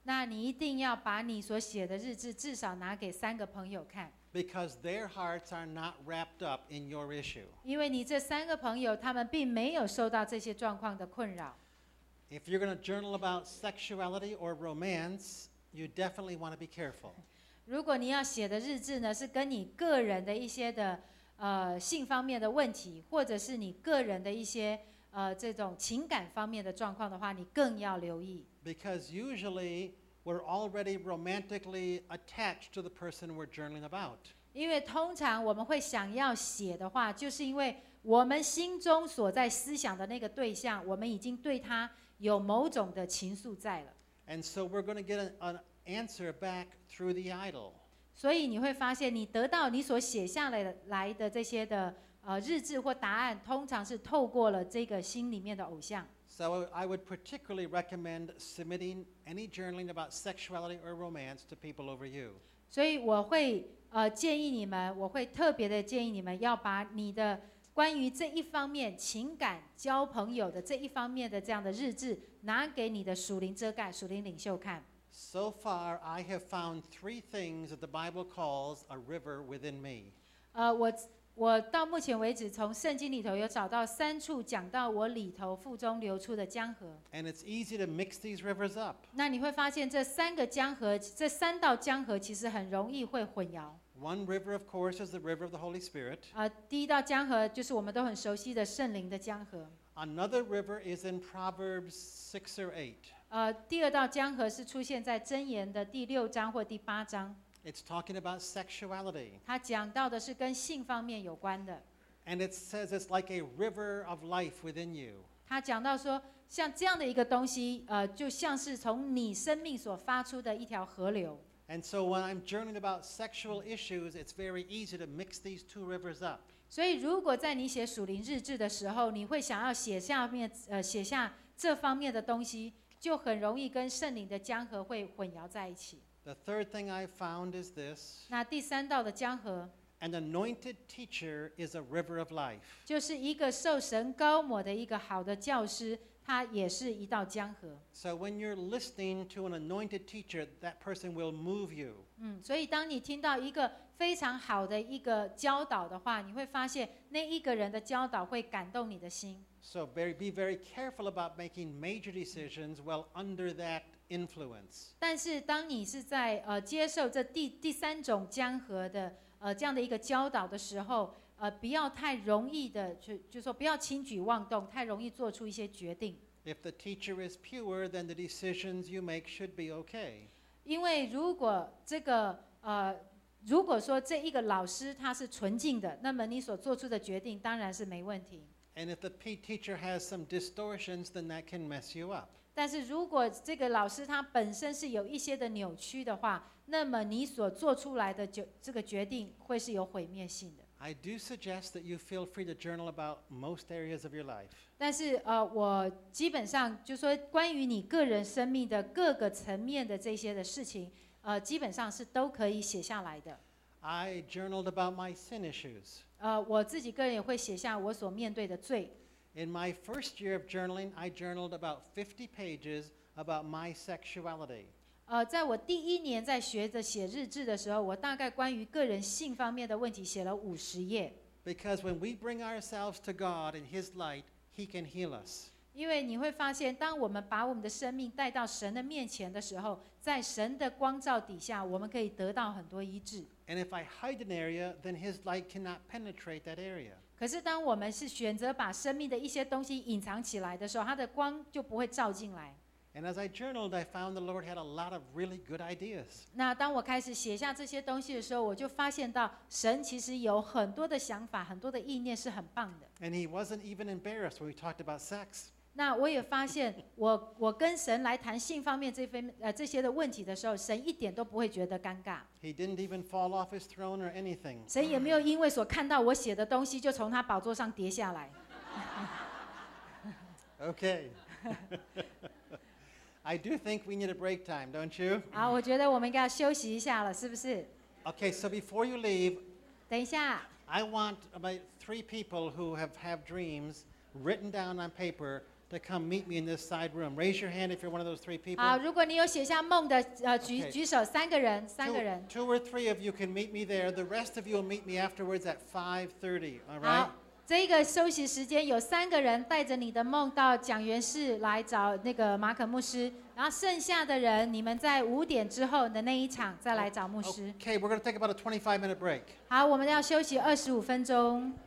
那你一定要把你所写的日志至少拿给3个朋友看， because their hearts are not wrapped up in your issue. 因为你这3个朋友他们并没有受到这些状况的困扰。 If you're going to journal about sexuality or romance, you definitely want to be careful. 如果你要写的日志呢，是跟你个人的一些的性方面的问题，或者是你个人的一些这种情感方面的状况的话，你更要留意。 Because usually we're already romantically attached to the person we're journaling about. 因为通常我们会想要写的话，就是因为我们心中所在思想的那个对象，我们已经对他有某种的情愫在了。 And so we're going to get an answer back through the idol. 所以你会发现，你得到你所写下来的这些的日志或答案，通常是透过了这个心里面的偶像。 So I would particularly recommend submitting any journaling about sexuality or romance to people over you. 所以我会建议你们，我会特别的建议你们要把你的关于这一方面情感、交朋友的这一方面的这样的日志，拿给你的属灵遮盖、属灵领袖看。 So far, I have found 3 things that the Bible calls a river within me. 我到目前为止，从圣经里头有找到3处讲到我里头腹中流出的江河。 And it's easy to mix these rivers up. 那你会发现，这3个江河，这3道江河其实很容易会混淆。 One river, of course, is the river of the Holy Spirit. 第一道江河就是我们都很熟悉的圣灵的江河。 Another river is in Proverbs 6 or 8. 第2道江河是出现在箴言的第6章或第8章。 It's talking about sexuality. 它讲到的是跟性方面有关的。 And it says it's like a river of life within you. 它讲到说，像这样的一个东西，就像是从你生命所发出的一条河流。 And so when I'm journaling about sexual issues, it's very easy to mix these 2 rivers up. 所以，如果在你写属灵日志的时候，你会想要写下这方面的东西，就很容易跟圣灵的江河会混淆在一起。 The third thing I found is this. 那第3道的江河， An anointed teacher is a river of life. 就是一个受神膏抹的一个好的教师，他也是一道江河。 So when you're listening to an anointed teacher, that person will move you. 所以当你听到一个非常好的一个教导的话，你会发现那一个人的教导会感动你的心。 So be very careful about making major decisions while under that influence. 但是当你是在接受这第3种江河的这样的一个教导的时候，不要太容易的就说不要轻举妄动，太容易做出一些决定。 If the teacher is pure, then the decisions you make should be okay. 因为如果说这一个老师他是纯净的，那么你所做出的决定当然是没问题。 And if the teacher has some distortions, then that can mess you up. 但是如果这个老师他本身是有一些的扭曲的话，那么你所做出来的这个决定会是有毁灭性的。 I do suggest that you feel free to journal about most areas of your life. 但是我基本上就说关于你个人生命的各个层面的这些的事情，基本上是都可以写下来的。 I journaled about my sin issues. 我自己个人也会写下我所面对的罪。 In my first year of journaling, I journaled about 50 pages about my sexuality. 在我第1年在学着写日志的时候，我大概关于个人性方面的问题写了50页。 Because when we bring ourselves to God in His light, He can heal us. 因为你会发现，当我们把我们的生命带到神的面前的时候，在神的光照底下，我们可以得到很多医治。 And if I hide an area, then His light cannot penetrate that area. 可是，当我们是选择把生命的一些东西隐藏起来的时候，它的光就不会照进来。 And as I journaled, I found the Lord had a lot of really good ideas. 那当我开始写下这些东西的时候，我就发现到神其实有很多的想法，很多的意念是很棒的。 And He wasn't even embarrassed when we talked about sex. 那我也发现我跟神来谈性方面这些的问题的时候，神一点都不会觉得尴尬。 He didn't even fall off His throne or anything. 神也没有因为所看到我写的东西就从他宝座上跌下来。 Okay. I do think we need a break time, don't you? 好，我觉得我们应该要休息一下了，是不是？ Okay, so before you leave, 等一下， I want about 3 people who have dreams written down on paper to to come meet me in this side room. Raise your hand if you're one of those 3 people. 好，如果你有写下梦的，举 Okay. 举手，3个人，3个人。 Two or 3 of you can meet me there. The rest of you will meet me afterwards at 5:30. All right? 好，这个休息时间有3个人带着你的梦到讲员室来找那个马可牧师，然后剩下的人你们在5点之后的那一场再来找牧师。 Okay, we're going to take about a 25-minute break. 好，我们要休息25分钟。